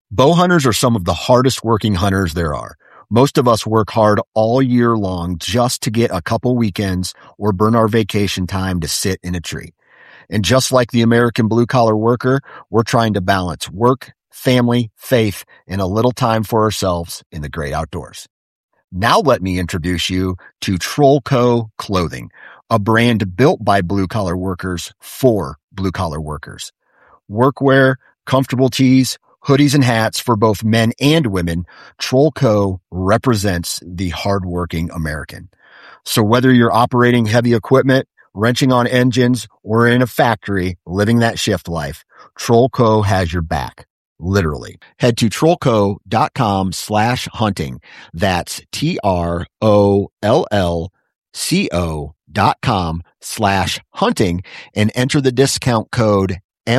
Bow hunters are some of the hardest working hunters there are. Most of us work hard all year long just to get a couple weekends or burn our vacation time to sit in a tree. And just like the American blue-collar worker, we're trying to balance work, family, faith, and a little time for ourselves in the great outdoors. Now let me introduce you to Trollco Clothing, a brand built by blue-collar workers for blue-collar workers. Workwear, comfortable tees, hoodies and hats for both men and women, Trollco represents the hardworking American. So whether you're operating heavy equipment, wrenching on engines, or in a factory living that shift life, Trollco has your back. Literally. Head to trollco.com/hunting. That's TROLLCO.com/hunting and enter the discount code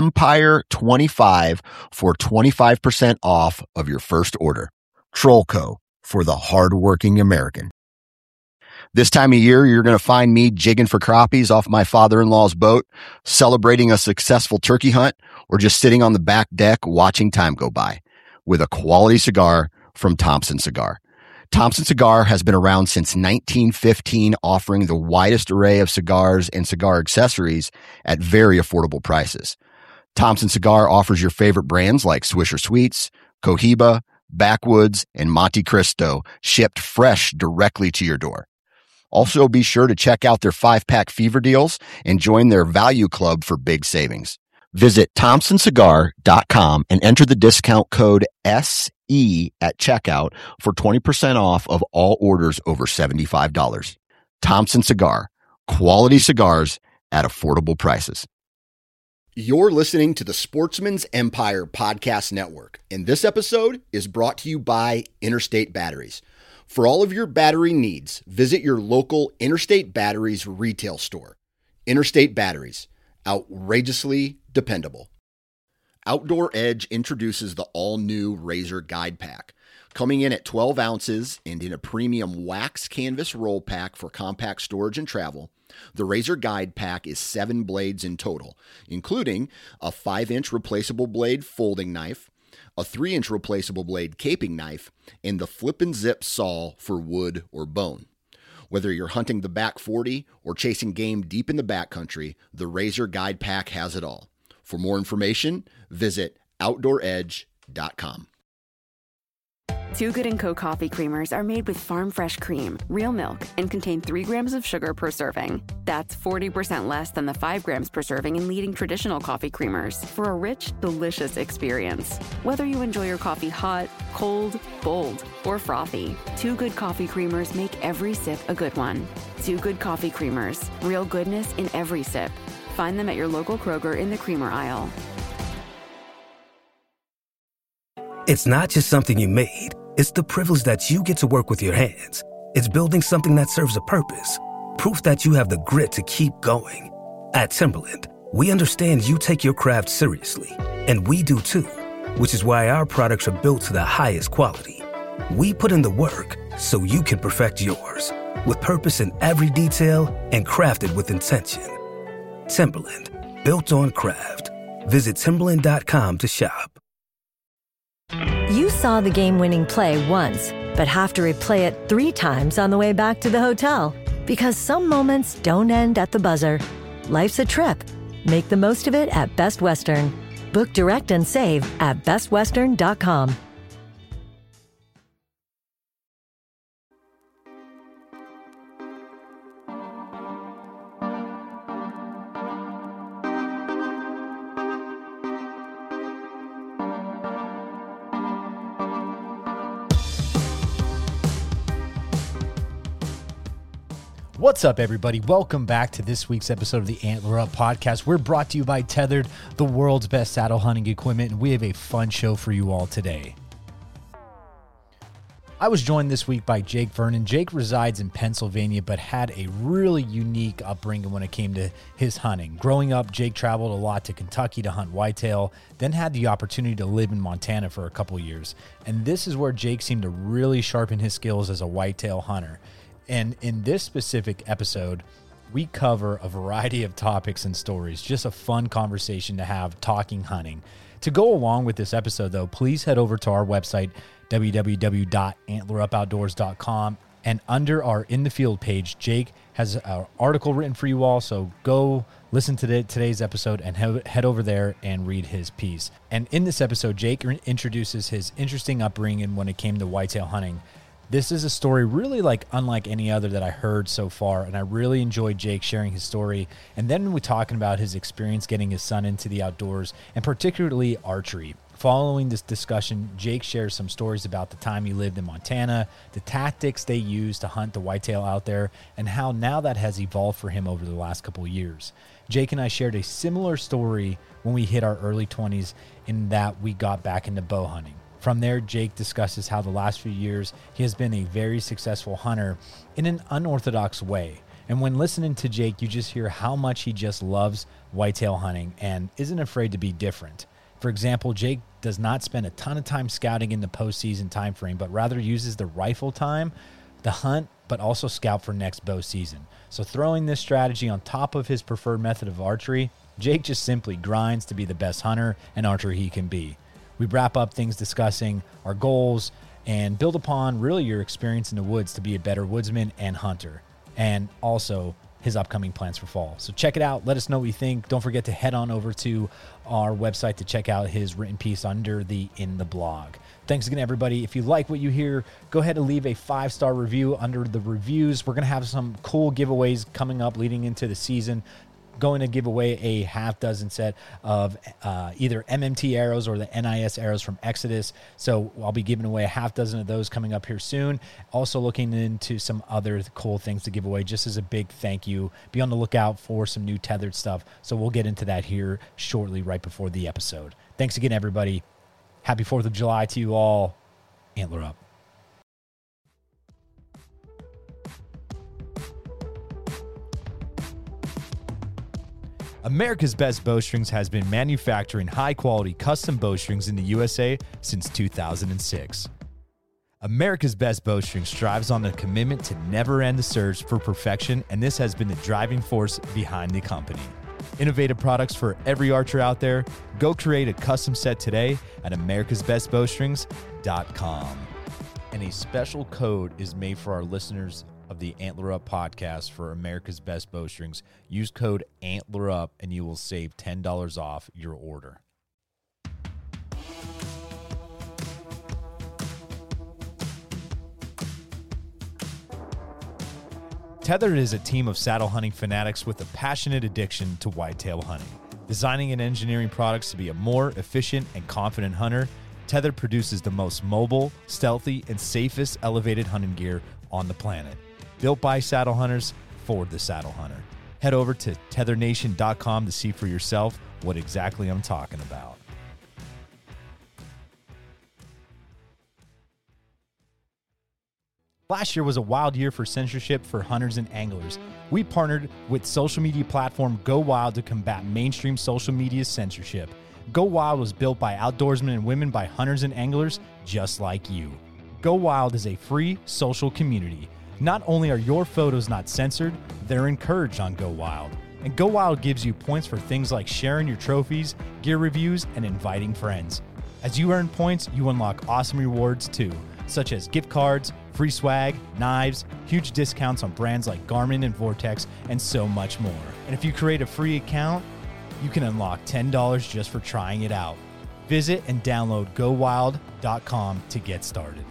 Empire25 for 25% off of your first order. Trollco, for the hardworking American. This time of year, you're going to find me jigging for crappies off my father-in-law's boat, celebrating a successful turkey hunt, or just sitting on the back deck watching time go by with a quality cigar from Thompson Cigar. Thompson Cigar has been around since 1915, offering the widest array of cigars and cigar accessories at very affordable prices. Thompson Cigar offers your favorite brands like Swisher Sweets, Cohiba, Backwoods, and Monte Cristo, shipped fresh directly to your door. Also, be sure to check out their 5-pack fever deals and join their value club for big savings. Visit thompsoncigar.com and enter the discount code SE at checkout for 20% off of all orders over $75. Thompson Cigar, quality cigars at affordable prices. You're listening to the Sportsman's Empire Podcast Network, and this episode is brought to you by Interstate Batteries. For all of your battery needs, visit your local Interstate Batteries retail store. Interstate Batteries, outrageously dependable. Outdoor Edge introduces the all-new Razor Guide Pack. Coming in at 12 ounces and in a premium wax canvas roll pack for compact storage and travel, the Razor Guide Pack is 7 blades in total, including a 5-inch replaceable blade folding knife, a 3-inch replaceable blade caping knife, and the flip and zip saw for wood or bone. Whether you're hunting the back 40 or chasing game deep in the backcountry, the Razor Guide Pack has it all. For more information, visit OutdoorEdge.com. Too Good & Co. coffee creamers are made with farm fresh cream, real milk, and contain 3 grams of sugar per serving. That's 40% less than the 5 grams per serving in leading traditional coffee creamers for a rich, delicious experience. Whether you enjoy your coffee hot, cold, bold, or frothy, Too Good coffee creamers make every sip a good one. Too Good coffee creamers, real goodness in every sip. Find them at your local Kroger in the creamer aisle. It's not just something you made. It's the privilege that you get to work with your hands. It's building something that serves a purpose. Proof that you have the grit to keep going. At Timberland, we understand you take your craft seriously, and we do too, which is why our products are built to the highest quality. We put in the work so you can perfect yours, with purpose in every detail and crafted with intention. Timberland, built on craft. Visit Timberland.com to shop. You saw the game-winning play once, but have to replay it 3 times on the way back to the hotel. Because some moments don't end at the buzzer. Life's a trip. Make the most of it at Best Western. Book direct and save at bestwestern.com. What's up, everybody? Welcome back to this week's episode of the Antler Up Podcast. We're brought to you by Tethered, the world's best saddle hunting equipment, and we have a fun show for you all today. I was joined this week by Jake Vernon. Jake resides in Pennsylvania, but had a really unique upbringing when it came to his hunting. Growing up, Jake traveled a lot to Kentucky to hunt whitetail, then had the opportunity to live in Montana for a couple years. And this is where Jake seemed to really sharpen his skills as a whitetail hunter. And in this specific episode, we cover a variety of topics and stories. Just a fun conversation to have talking hunting. To go along with this episode, though, please head over to our website, www.antlerupoutdoors.com. And under our In the Field page, Jake has an article written for you all. So go listen to today's episode and head over there and read his piece. And in this episode, Jake introduces his interesting upbringing when it came to whitetail hunting. This is a story really unlike any other that I heard so far, and I really enjoyed Jake sharing his story. And then we're talking about his experience getting his son into the outdoors, and particularly archery. Following this discussion, Jake shares some stories about the time he lived in Montana, the tactics they used to hunt the whitetail out there, and how now that has evolved for him over the last couple of years. Jake and I shared a similar story when we hit our early 20s, in that we got back into bow hunting. From there, Jake discusses how the last few years he has been a very successful hunter in an unorthodox way. And when listening to Jake, you just hear how much he just loves whitetail hunting and isn't afraid to be different. For example, Jake does not spend a ton of time scouting in the postseason time frame, but rather uses the rifle time to hunt, but also scout for next bow season. So throwing this strategy on top of his preferred method of archery, Jake just simply grinds to be the best hunter and archer he can be. We wrap up things discussing our goals and build upon really your experience in the woods to be a better woodsman and hunter, and also his upcoming plans for fall. So check it out. Let us know what you think. Don't forget to head on over to our website to check out his written piece under the In the Blog. Thanks again, everybody. If you like what you hear, go ahead and leave a 5-star review under the reviews. We're going to have some cool giveaways coming up leading into the season. Going to give away a half dozen set of either MMT arrows or the NIS arrows from Exodus. So I'll be giving away a half dozen of those coming up here soon. Also looking into some other cool things to give away just as a big thank you. Be on the lookout for some new tethered stuff. So we'll get into that here shortly right before the episode. Thanks again, everybody. Happy 4th of July to you all. Antler up. America's Best Bowstrings has been manufacturing high-quality custom bowstrings in the USA since 2006. America's Best Bowstring strives on the commitment to never end the search for perfection, and this has been the driving force behind the company. Innovative products for every archer out there. Go create a custom set today at americasbestbowstrings.com. And a special code is made for our listeners of the Antler Up podcast for America's Best Bowstrings. Use code Antler Up and you will save $10 off your order. Tethered is a team of saddle hunting fanatics with a passionate addiction to whitetail hunting. Designing and engineering products to be a more efficient and confident hunter, Tethered produces the most mobile, stealthy, and safest elevated hunting gear on the planet. Built by saddle hunters for the saddle hunter. Head over to tethernation.com to see for yourself what exactly I'm talking about. Last year was a wild year for censorship for hunters and anglers. We partnered with social media platform Go Wild to combat mainstream social media censorship. Go Wild was built by outdoorsmen and women by hunters and anglers just like you. Go Wild is a free social community. Not only are your photos not censored, they're encouraged on Go Wild. And Go Wild gives you points for things like sharing your trophies, gear reviews, and inviting friends. As you earn points, you unlock awesome rewards too, such as gift cards, free swag, knives, huge discounts on brands like Garmin and Vortex, and so much more. And if you create a free account, you can unlock $10 just for trying it out. Visit and download GoWild.com to get started.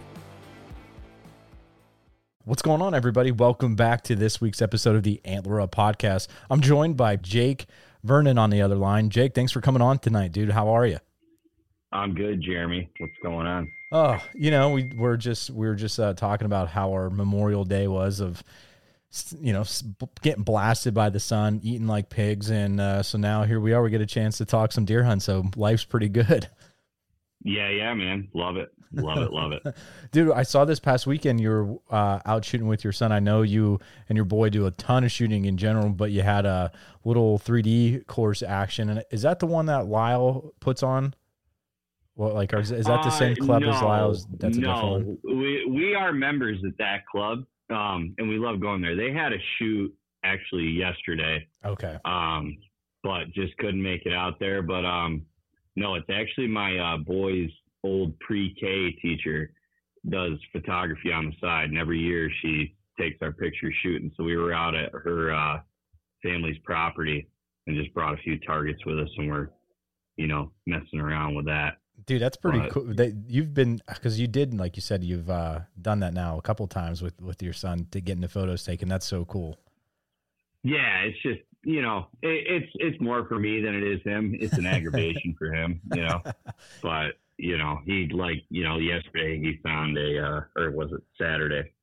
What's going on, everybody? Welcome back to this week's episode of the Antler Up podcast. I'm joined by Jake Vernon on the other line. Jake, thanks for coming on tonight, dude. How are you? I'm good, Jeremy. What's going on? Oh, we were just talking about how our Memorial Day was of, getting blasted by the sun, eating like pigs, and so now here we are. We get a chance to talk some deer hunt. So life's pretty good. Yeah, man. Love it. Love it. Dude, I saw this past weekend you were out shooting with your son. I know you and your boy do a ton of shooting in general, but you had a little 3D course action. And is that the one that Lyle puts on? Well, is that the same club as Lyle's? That's a different one? We are members at that club, and we love going there. They had a shoot actually yesterday. Okay. But just couldn't make it out there. But No, it's actually my boy's old pre-K teacher does photography on the side, and every year she takes our pictures shooting. So we were out at her family's property and just brought a few targets with us, and we're, messing around with that. Dude, that's pretty cool. You've been, because you did, like you said, you've done that now a couple times with your son to get into photos taken. That's so cool. Yeah, it's just, it's more for me than it is him. It's an aggravation for him, But, he yesterday he found or was it Saturday?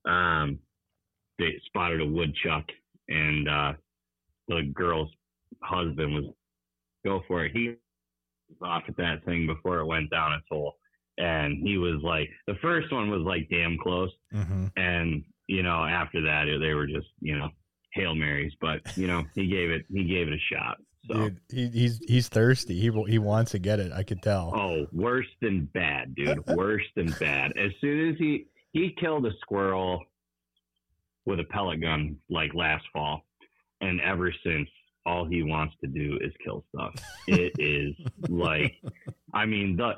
They spotted a woodchuck, and the girl's husband was go for it. He was off at that thing before it went down its hole. And he was like, the first one was like damn close. Mm-hmm. And, after that, they were just, Hail Marys, but he gave it a shot. So dude, he's thirsty. He wants to get it. I could tell. Oh, worse than bad, dude. Worse than bad. As soon as he killed a squirrel with a pellet gun like last fall, and ever since, all he wants to do is kill stuff. It is like, I mean, the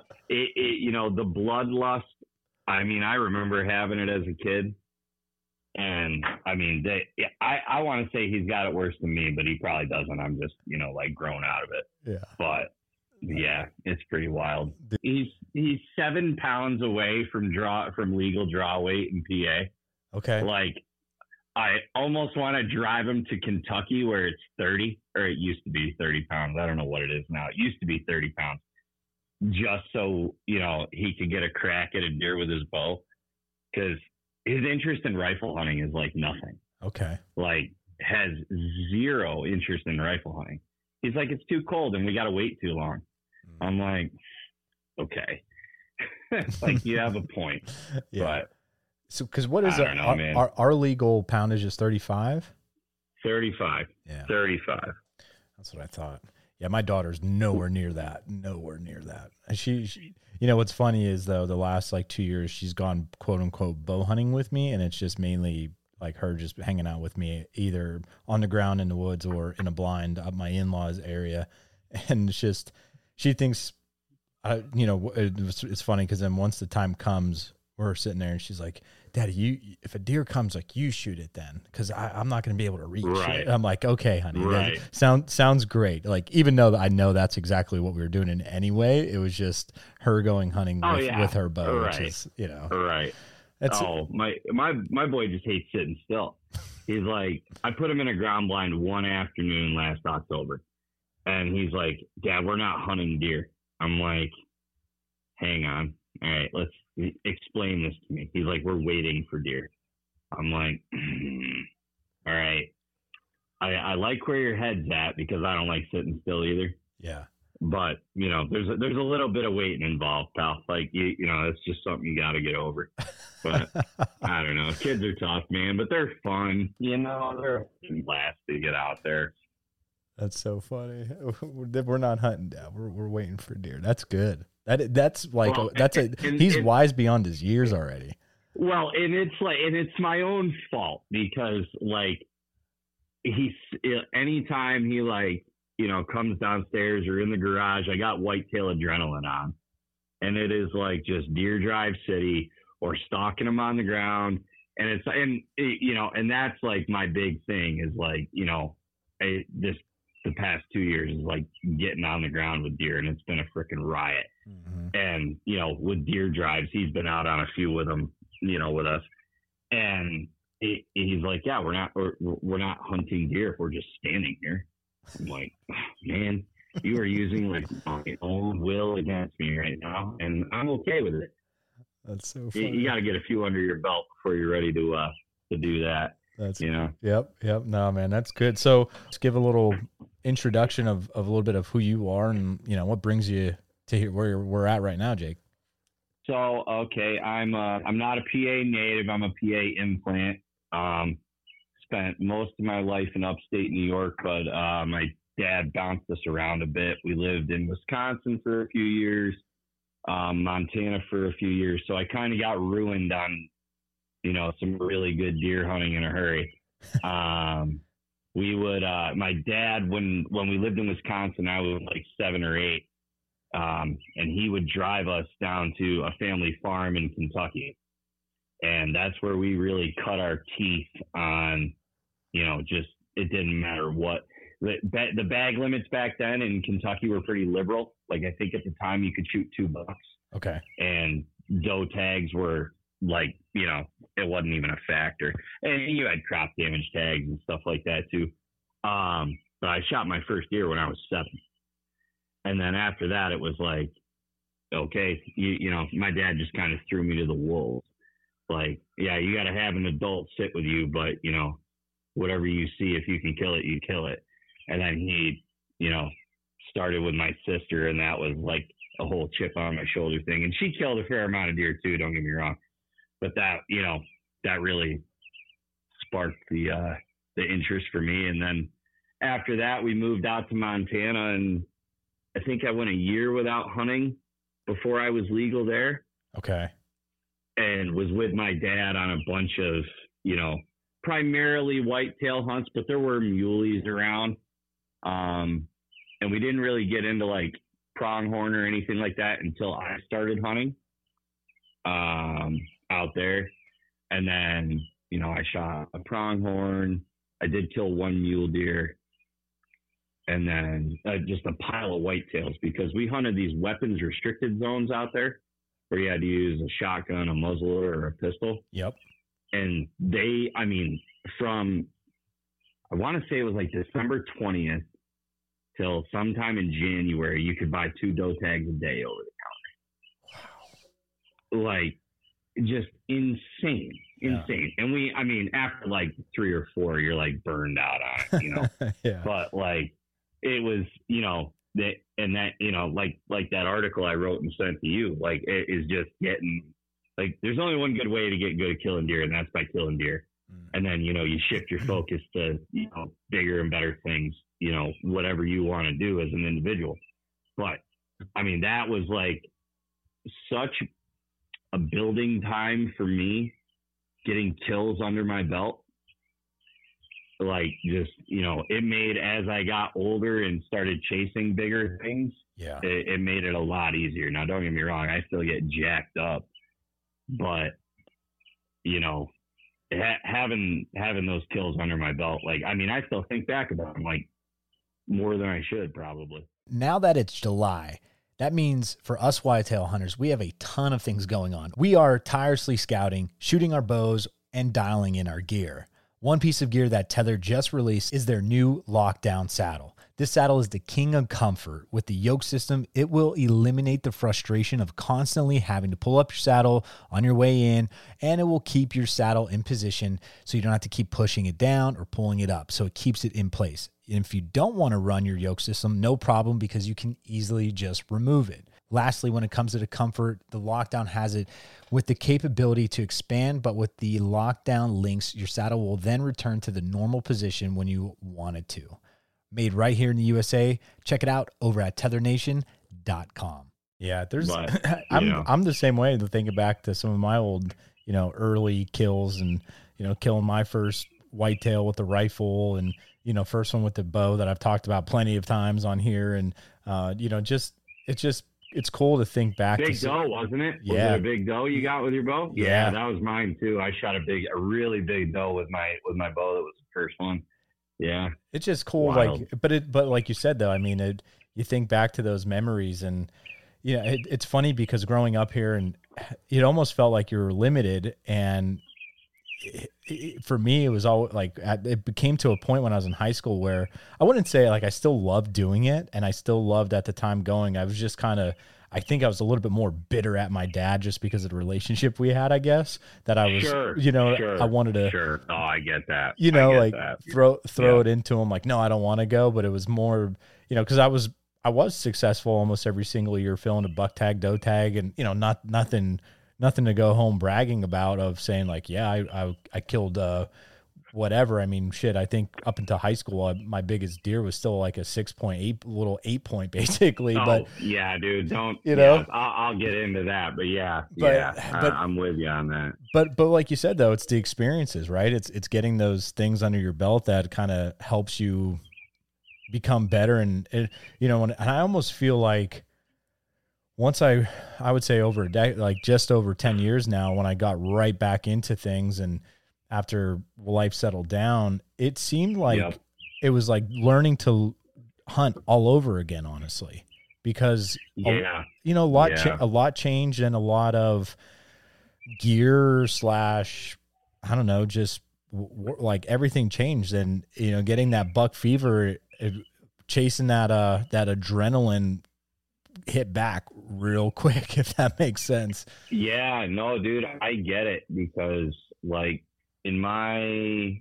bloodlust. I mean, I remember having it as a kid. And I mean, I want to say he's got it worse than me, but he probably doesn't. I'm just, grown out of it. Yeah. But yeah, it's pretty wild. He's 7 pounds away from legal draw weight in PA. Okay. Like, I almost want to drive him to Kentucky where it's 30, or it used to be 30 pounds. I don't know what it is now. It used to be 30 pounds, just so, he could get a crack at a deer with his bow, because his interest in rifle hunting is like nothing. Okay. Like, has zero interest in rifle hunting. He's like, it's too cold and we got to wait too long. I'm like, okay. Like, you have a point. Yeah. But so, because what is our legal poundage is 35? 35. Yeah. 35. That's what I thought. Yeah, my daughter's nowhere near that. Nowhere near that. And she what's funny is, though, the last 2 years she's gone quote unquote bow hunting with me, and it's just mainly like her just hanging out with me either on the ground in the woods or in a blind up my in-laws area. And it's just, she thinks, it's funny because then once the time comes, we're sitting there and she's like, Daddy, if a deer comes, like, you shoot it then, because I'm not going to be able to reach it. I'm like, okay, honey, right. Sounds great. Like, even though I know that's exactly what we were doing in anyway, it was just her going hunting with her bow, right. Which is, right. My boy just hates sitting still. He's like, I put him in a ground blind one afternoon last October, and he's like, Dad, we're not hunting deer. I'm like, hang on. All right, let's explain this to me. He's like, we're waiting for deer. I'm like, all right. I like where your head's at, because I don't like sitting still either. Yeah. But, there's a little bit of waiting involved, pal. Like, it's just something you got to get over. But I don't know. Kids are tough, man, but they're fun. They're a blast to get out there. That's so funny. We're not hunting, Dad. We're waiting for deer. That's good. That's like, he's wise beyond his years already. Well, and it's my own fault, because anytime he comes downstairs or in the garage, I got whitetail adrenaline on, and it is like just deer drive city or stalking them on the ground. And and that's like my big thing is the past 2 years is like getting on the ground with deer, and it's been a freaking riot. Mm-hmm. And, with deer drives, he's been out on a few with them, with us. And he's like, yeah, we're not hunting deer. We're just standing here. I'm like, man, you are using my own will against me right now, and I'm okay with it. That's so funny. You got to get a few under your belt before you're ready to do that. That's Yep. No, man, that's good. So let's give a little introduction of a little bit of who you are and what brings you to here where we're at right now, Jake. So okay, I'm not a PA native. I'm a PA implant. Spent most of my life in upstate New York, but my dad bounced us around a bit. We lived in Wisconsin for a few years, Montana for a few years. So I kind of got ruined on some really good deer hunting in a hurry. We would, my dad, when we lived in Wisconsin, I was like 7 or 8. And he would drive us down to a family farm in Kentucky. And that's where we really cut our teeth on, just, it didn't matter what. The bag limits back then in Kentucky were pretty liberal. Like, I think at the time you could shoot $2. Okay. And doe tags were like, it wasn't even a factor. And you had crop damage tags and stuff like that too. But I shot my first deer when I was 7. And then after that, it was like, okay, my dad just kind of threw me to the wolves. Like, yeah, you got to have an adult sit with you, but, whatever you see, if you can kill it, you kill it. And then he, started with my sister, and that was like a whole chip on my shoulder thing. And she killed a fair amount of deer too, don't get me wrong. But that, that really sparked the interest for me. And then after that, we moved out to Montana, and I think I went a year without hunting before I was legal there. Okay. And was with my dad on a bunch of, primarily whitetail hunts, but there were muleys around. And we didn't really get into like pronghorn or anything like that until I started hunting out there. And then, I shot a pronghorn. I did kill one mule deer. And then just a pile of whitetails, because we hunted these weapons restricted zones out there where you had to use a shotgun, a muzzleloader, or a pistol. Yep. And from, I want to say it was like December 20th till sometime in January, you could buy 2 doe tags a day over the counter. Wow. Like, just insane. Yeah. And after like 3 or 4, you're like burned out on it, Yeah. But like, it was, like that article I wrote and sent to you, like, it is just getting, like, there's only one good way to get good at killing deer, and that's by killing deer. And then, you shift your focus to, bigger and better things, whatever you want to do as an individual. But that was like such a building time for me, getting kills under my belt. Like, just, it made, as I got older and started chasing bigger things, yeah, it made it a lot easier. Now, don't get me wrong, I still get jacked up, but, having those kills under my belt, like, I still think back about them, like, more than I should probably. Now that it's July, that means for us whitetail hunters, we have a ton of things going on. We are tirelessly scouting, shooting our bows, and dialing in our gear. One piece of gear that Tether just released is their new Lockdown saddle. This saddle is the king of comfort. With the yoke system, it will eliminate the frustration of constantly having to pull up your saddle on your way in, and it will keep your saddle in position so you don't have to keep pushing it down or pulling it up, so it keeps it in place. And if you don't want to run your yoke system, no problem, because you can easily just remove it. Lastly, when it comes to the comfort, the Lockdown has it with the capability to expand, but with the Lockdown links, your saddle will then return to the normal position when you want it to. Made right here in the USA. Check it out over at tethernation.com. Yeah, I'm the same way, to think back to some of my old, early kills, and, killing my first whitetail with the rifle, and, first one with the bow that I've talked about plenty of times on here. And, it's cool to think back. Big doe, wasn't it? Yeah. Was it a big doe you got with your bow? Yeah, that was mine too. I shot a really big doe with my bow. That was the first one. Yeah. It's just cool. Wild. But like you said, though, you think back to those memories, and, it's funny because growing up here, and it almost felt like you were limited. And for me, it was all like, it became to a point when I was in high school where I wouldn't say like I still loved doing it, and I still loved at the time going. I was just I think I was a little bit more bitter at my dad just because of the relationship we had, I guess, that I was, I wanted to, Sure. Oh, I get that. Throw it into him. Like, no, I don't want to go. But it was more, cause I was successful almost every single year filling a buck tag, doe tag, and, nothing to go home bragging about, of saying like, yeah, I killed, whatever. I think up until high school, my biggest deer was still like a 6.8, little 8-point basically. Oh, but yeah, dude, don't, I'll get into that, but I'm with you on that. But like you said, though, it's the experiences, right? It's getting those things under your belt that kind of helps you become better. And I almost feel like, once I would say over a decade, like just over 10 years now, when I got right back into things and after life settled down, it seemed like it was like learning to hunt all over again, honestly, because, a lot changed and a lot of gear / I don't know, just like everything changed. And, getting that buck fever, chasing that adrenaline hit back real quick, if that makes sense. Yeah, no, dude, I get it, because like in my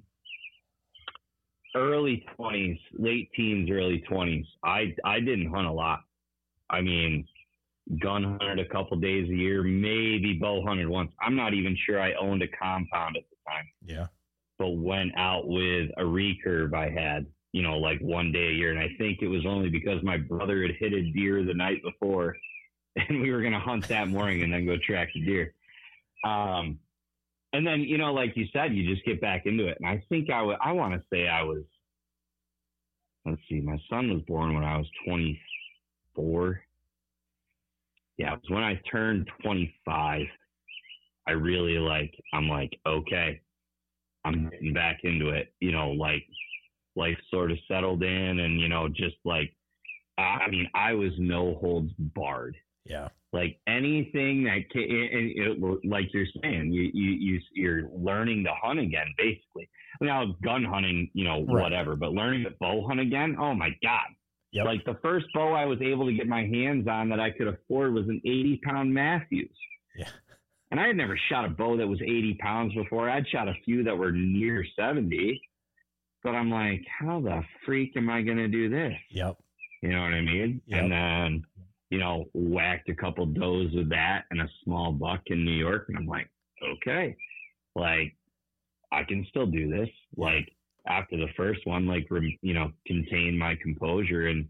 early 20s, late teens, early 20s, I didn't hunt a lot. I mean, gun hunted a couple days a year, maybe bow hunted once. I'm not even sure I owned a compound at the time. Yeah. But went out with a recurve I had, like one day a year. And I think it was only because my brother had hit a deer the night before and we were going to hunt that morning and then go track the deer. And then, like you said, you just get back into it. And I think I want to say I was, let's see, my son was born when I was 24. Yeah, it was when I turned 25. I really I'm like, okay, I'm getting back into it. Like life sort of settled in and, just like, I mean, I was no holds barred. Yeah. Like anything that like you're saying, you're learning to hunt again, basically. Now gun hunting, whatever, but learning to bow hunt again. Oh my God. Yep. Like the first bow I was able to get my hands on that I could afford was an 80-pound Matthews. Yeah. And I had never shot a bow that was 80 pounds before. I'd shot a few that were near 70. But I'm like, how the freak am I going to do this? Yep. You know what I mean? Yep. And then, whacked a couple does with that and a small buck in New York. And I'm like, okay, like I can still do this. Like after the first one, contain my composure and,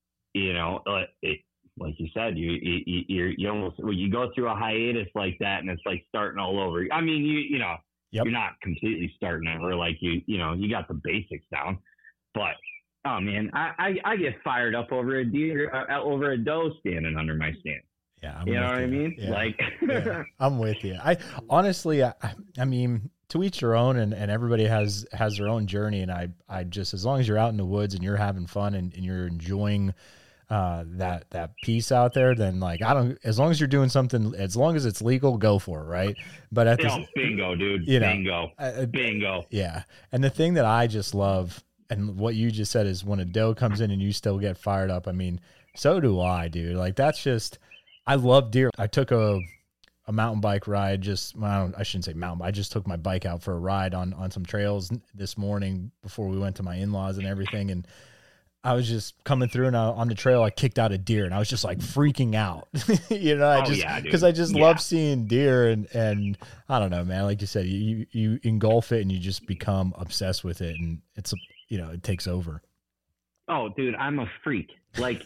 like you said, you almost, when you go through a hiatus like that and it's like starting all over. I mean, Yep. You're not completely starting over, like you got the basics down, but oh man, I get fired up over a deer, over a doe standing under my stand. Yeah, you know what I mean? Yeah. Like, yeah, I'm with you. I honestly, I mean, to each their own, and everybody has their own journey. And I just, as long as you're out in the woods and you're having fun and you're enjoying that piece out there, then like, as long as you're doing something, as long as it's legal, go for it. Right. But at this, bingo, dude, bingo. Yeah. And the thing that I just love, and what you just said, is when a doe comes in and you still get fired up. I mean, so do I, dude. Like that's just, I love deer. I took a mountain bike ride, I shouldn't say mountain, I just took my bike out for a ride on some trails this morning before we went to my in-laws and everything. And I was just coming through, and on the trail, I kicked out a deer, and I was just like freaking out, because I just love seeing deer, and I don't know, man, like you said, you engulf it and you just become obsessed with it, and it's, it takes over. Oh, dude, I'm a freak. Like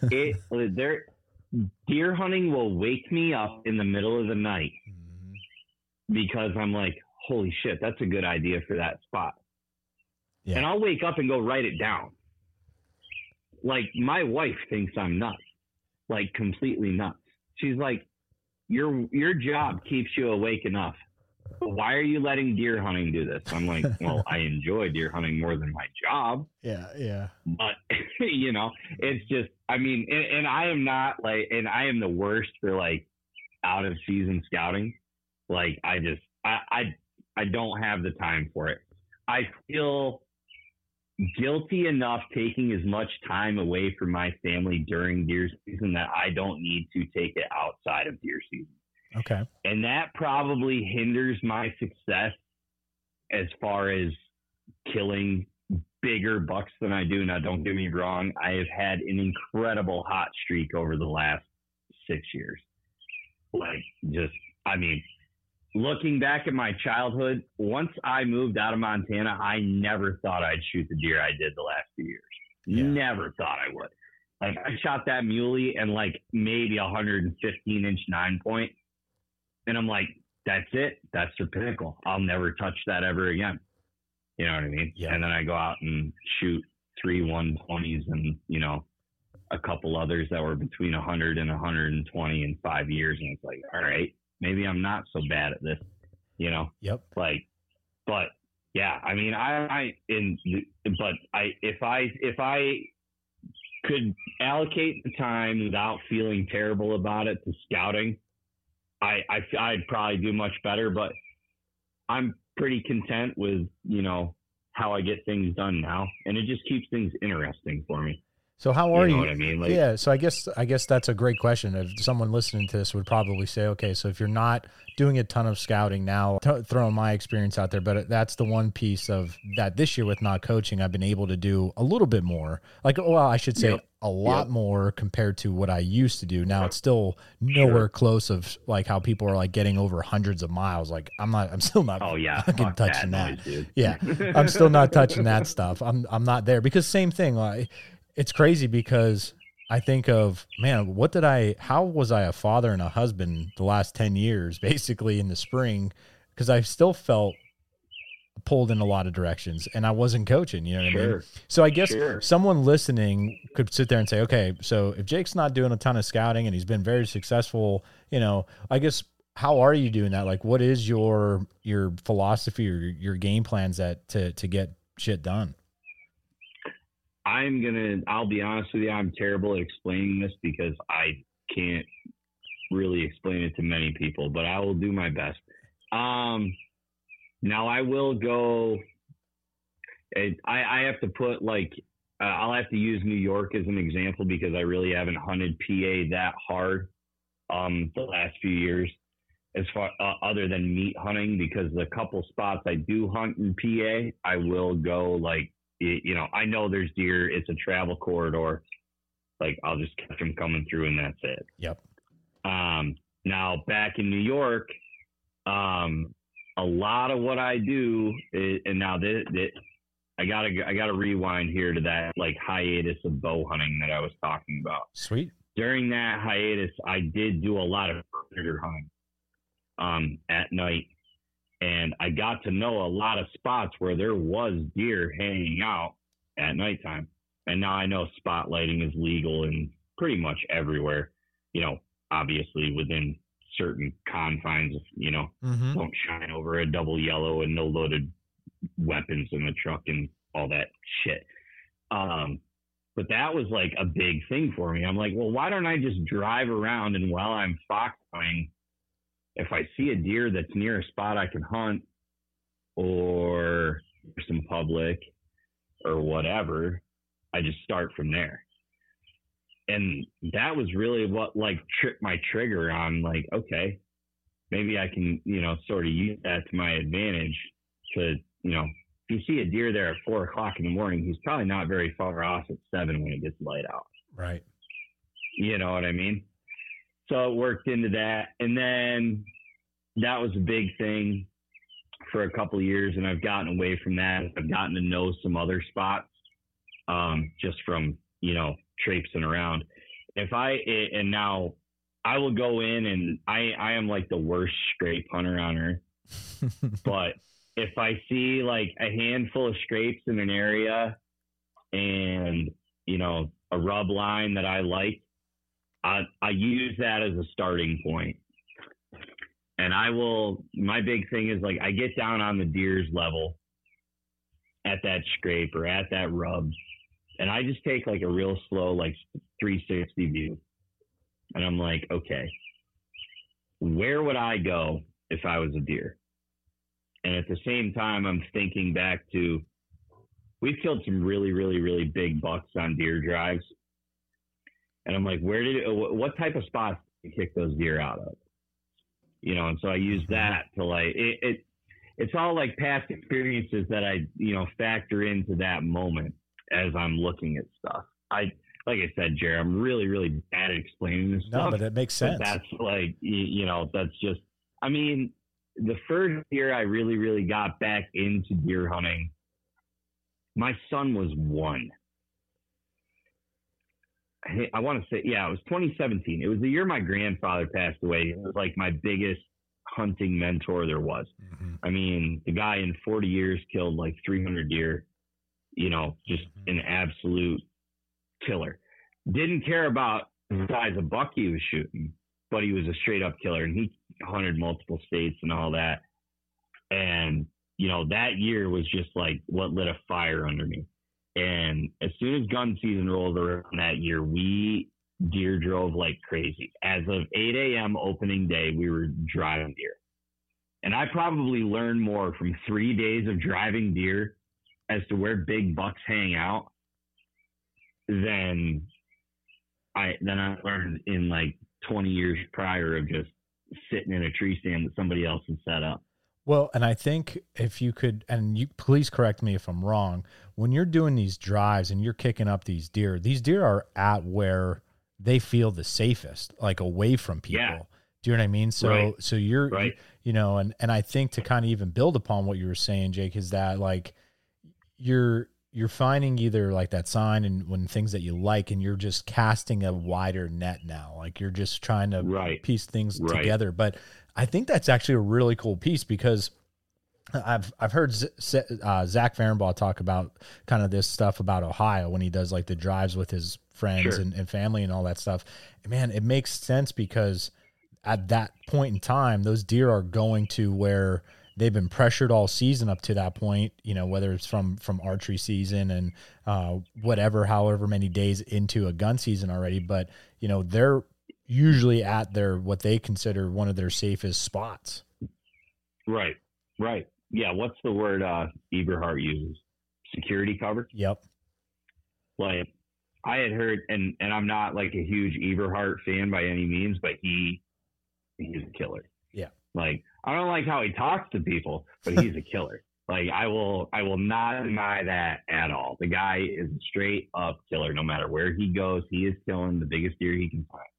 deer hunting will wake me up in the middle of the night because I'm like, holy shit, that's a good idea for that spot. Yeah. And I'll wake up and go write it down. Like my wife thinks I'm nuts, like completely nuts. She's like, your job keeps you awake enough. Why are you letting deer hunting do this? I'm like, well, I enjoy deer hunting more than my job. Yeah. Yeah. But it's just, I mean, and I am not like, and I am the worst for like out of season scouting. Like I don't have the time for it. I feel guilty enough taking as much time away from my family during deer season that I don't need to take it outside of deer season. Okay. And that probably hinders my success as far as killing bigger bucks than I do. Now, don't get me wrong. I have had an incredible hot streak over the last 6 years. Looking back at my childhood, once I moved out of Montana, I never thought I'd shoot the deer I did the last 2 years. Yeah. Never thought I would. Like I shot that muley and like maybe 115-inch 9-point. And I'm like, that's it. That's the pinnacle. I'll never touch that ever again. You know what I mean? Yeah. And then I go out and shoot 3 120s and, a couple others that were between 100 and 120 in 5 years. And it's like, all right, maybe I'm not so bad at this, you know? Yep. Like, but yeah, I mean, if I could allocate the time without feeling terrible about it to scouting, I'd probably do much better, but I'm pretty content with, you know, how I get things done now. And it just keeps things interesting for me. So how are you? You know what I mean? Like, yeah. So I guess that's a great question. If someone listening to this would probably say, okay, so if you're not doing a ton of scouting now, throwing my experience out there, but that's the one piece of that this year with not coaching, I've been able to do a little bit more. Like, well, I should say a lot more compared to what I used to do. Now it's still nowhere close of like how people are like getting over hundreds of miles. Like I'm still not fucking touching that. Noise, yeah. I'm still not touching that stuff. I'm not there because same thing. Like, it's crazy because I think of, man, how was I a father and a husband the last 10 years, basically in the spring, because I still felt pulled in a lot of directions and I wasn't coaching, you know what I mean? So I guess someone listening could sit there and say, okay, so if Jake's not doing a ton of scouting and he's been very successful, you know, I guess, how are you doing that? Like, what is your philosophy or your game plans to get shit done? I'll be honest with you, I'm terrible at explaining this because I can't really explain it to many people, but I will do my best. Now I will go, I have to put like, I'll have to use New York as an example because I really haven't hunted PA that hard the last few years as far other than meat hunting, because the couple spots I do hunt in PA, I will go like, you know, I know there's deer. It's a travel corridor. Like, I'll just catch them coming through and that's it. Yep. Now back in New York, a lot of what I do is, and now I gotta rewind here to that like hiatus of bow hunting that I was talking about. Sweet. During that hiatus, I did do a lot of critter hunting, at night. And I got to know a lot of spots where there was deer hanging out at nighttime. And now I know spotlighting is legal in pretty much everywhere, you know, obviously within certain confines of, you know, don't shine over a double yellow and no loaded weapons in the truck and all that shit. But that was like a big thing for me. I'm like, well, why don't I just drive around and while I'm fox hunting, if I see a deer that's near a spot I can hunt or some public or whatever, I just start from there. And that was really what like tripped my trigger on like, okay, maybe I can, you know, sort of use that to my advantage to, you know, if you see a deer there at 4:00 in the morning, he's probably not very far off at 7 when it gets light out. Right. You know what I mean? So it worked into that. And then that was a big thing for a couple of years. And I've gotten away from that. I've gotten to know some other spots, just from, you know, traipsing around. And now I will go in and I am like the worst scrape hunter on earth. But if I see like a handful of scrapes in an area and, you know, a rub line that I like, I use that as a starting point. And my big thing is like, I get down on the deer's level at that scrape or at that rub. And I just take like a real slow, like 360 view. And I'm like, okay, where would I go if I was a deer? And at the same time, I'm thinking back to, we've killed some really, really, really big bucks on deer drives. And I'm like, what type of spots do you kick those deer out of? You know, and so I use that to like, it's all like past experiences that I, you know, factor into that moment as I'm looking at stuff. Like I said, Jared, I'm really, really bad at explaining this stuff. No, but it makes sense. But that's like, you know, that's just, I mean, the first year I really, really got back into deer hunting, my son was 1. I want to say, yeah, it was 2017. It was the year my grandfather passed away. It was like my biggest hunting mentor there was. I mean, the guy in 40 years killed like 300 deer, you know, just an absolute killer. didn't care about the size of buck he was shooting, but he was a straight up killer, and he hunted multiple states and all that. And, you know, that year was just like what lit a fire under me. And as soon as gun season rolled around that year, we deer drove like crazy. As of 8 a.m. opening day, we were driving deer. And I probably learned more from 3 days of driving deer as to where big bucks hang out than I learned in like 20 years prior of just sitting in a tree stand that somebody else had set up. Well, and I think if you could, and you please correct me if I'm wrong, when you're doing these drives and you're kicking up these deer are at where they feel the safest, like away from people. Yeah. Do you know what I mean? So, right. so you're, right. you know, and I think to kind of even build upon what you were saying, Jake, is that like you're finding either like that sign and when things that you like, and you're just casting a wider net now, like you're just trying to piece things together. But I think that's actually a really cool piece, because I've heard Zach Fehrenbaugh talk about kind of this stuff about Ohio when he does like the drives with his friends and family and all that stuff. And man, it makes sense, because at that point in time, those deer are going to where they've been pressured all season up to that point, you know, whether it's from archery season and whatever, however many days into a gun season already. But, you know, they're usually at their, what they consider one of their safest spots. Right. Yeah. What's the word Eberhart uses? Security cover? Yep. Like I had heard, and I'm not like a huge Eberhart fan by any means, but he's a killer. Yeah. Like, I don't like how he talks to people, but he's a killer. Like I will not deny that at all. The guy is a straight up killer. No matter where he goes, he is killing the biggest deer he can find.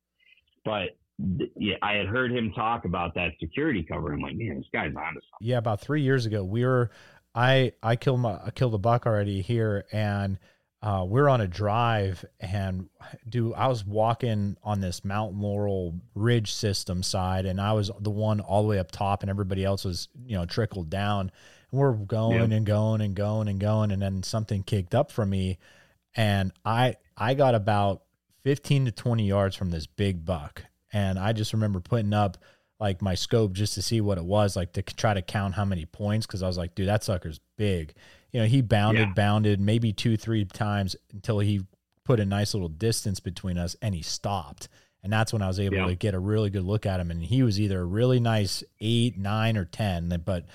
But yeah, I had heard him talk about that security cover. I'm like, man, this guy's onto something. Yeah, about 3 years ago, I killed a buck already here, and we're on a drive, and I was walking on this Mount Laurel ridge system side, and I was the one all the way up top, and everybody else was, you know, trickled down. And we're going and going and going and going, and then something kicked up from me, and I got about 15 to 20 yards from this big buck. And I just remember putting up like my scope just to see what it was, like to try to count how many points. Cause I was like, dude, that sucker's big. You know, he bounded maybe 2-3 times until he put a nice little distance between us, and he stopped. And that's when I was able to get a really good look at him. And he was either a really nice 8, 9, or 10, but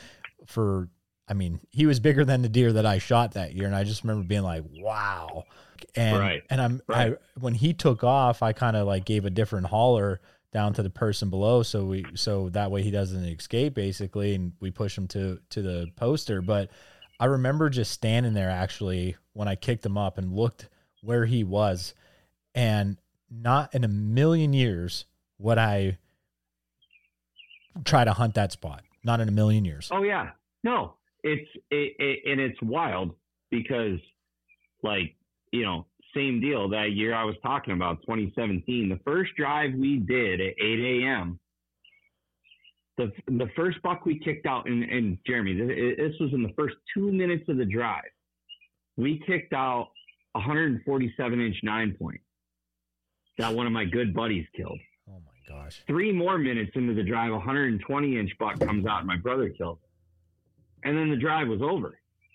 he was bigger than the deer that I shot that year. And I just remember being like, wow. And when he took off, I kind of like gave a different holler down to the person below. So that way he doesn't escape basically. And we push him to the poster. But I remember just standing there actually when I kicked him up and looked where he was, and not in a million years would I try to hunt that spot. Not in a million years. Oh yeah. No, it's wild because like, you know, same deal that year I was talking about, 2017, the first drive we did at 8 a.m., the first buck we kicked out, and Jeremy, this was in the first 2 minutes of the drive. We kicked out 147-inch 9-point that one of my good buddies killed. Oh my gosh. 3 more minutes into the drive, 120-inch buck comes out and my brother killed it. And then the drive was over.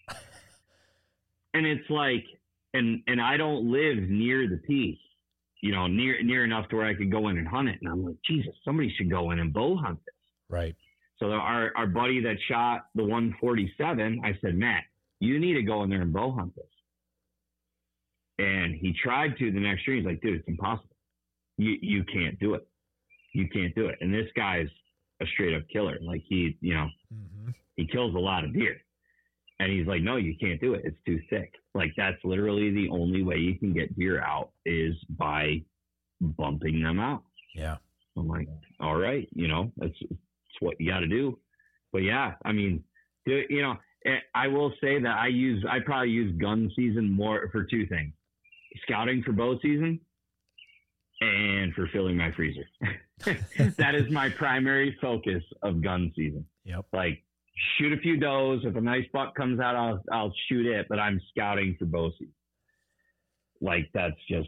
And it's like, and I don't live near the piece, you know, near enough to where I could go in and hunt it. And I'm like, Jesus, somebody should go in and bow hunt this. Right. So our buddy that shot the 147, I said, Matt, you need to go in there and bow hunt this. And he tried to the next year. He's like, dude, it's impossible. You can't do it. You can't do it. And this guy's a straight up killer. Like he, you know, he kills a lot of deer. And he's like, no, you can't do it. It's too thick. Like, that's literally the only way you can get deer out is by bumping them out. Yeah. I'm like, all right, you know, that's what you got to do. But yeah, I mean, you know, I will say that I probably use gun season more for 2 things: scouting for bow season and for filling my freezer. That is my primary focus of gun season. Yep. Like, shoot a few does. If a nice buck comes out, I'll shoot it, but I'm scouting for bow season. Like, that's just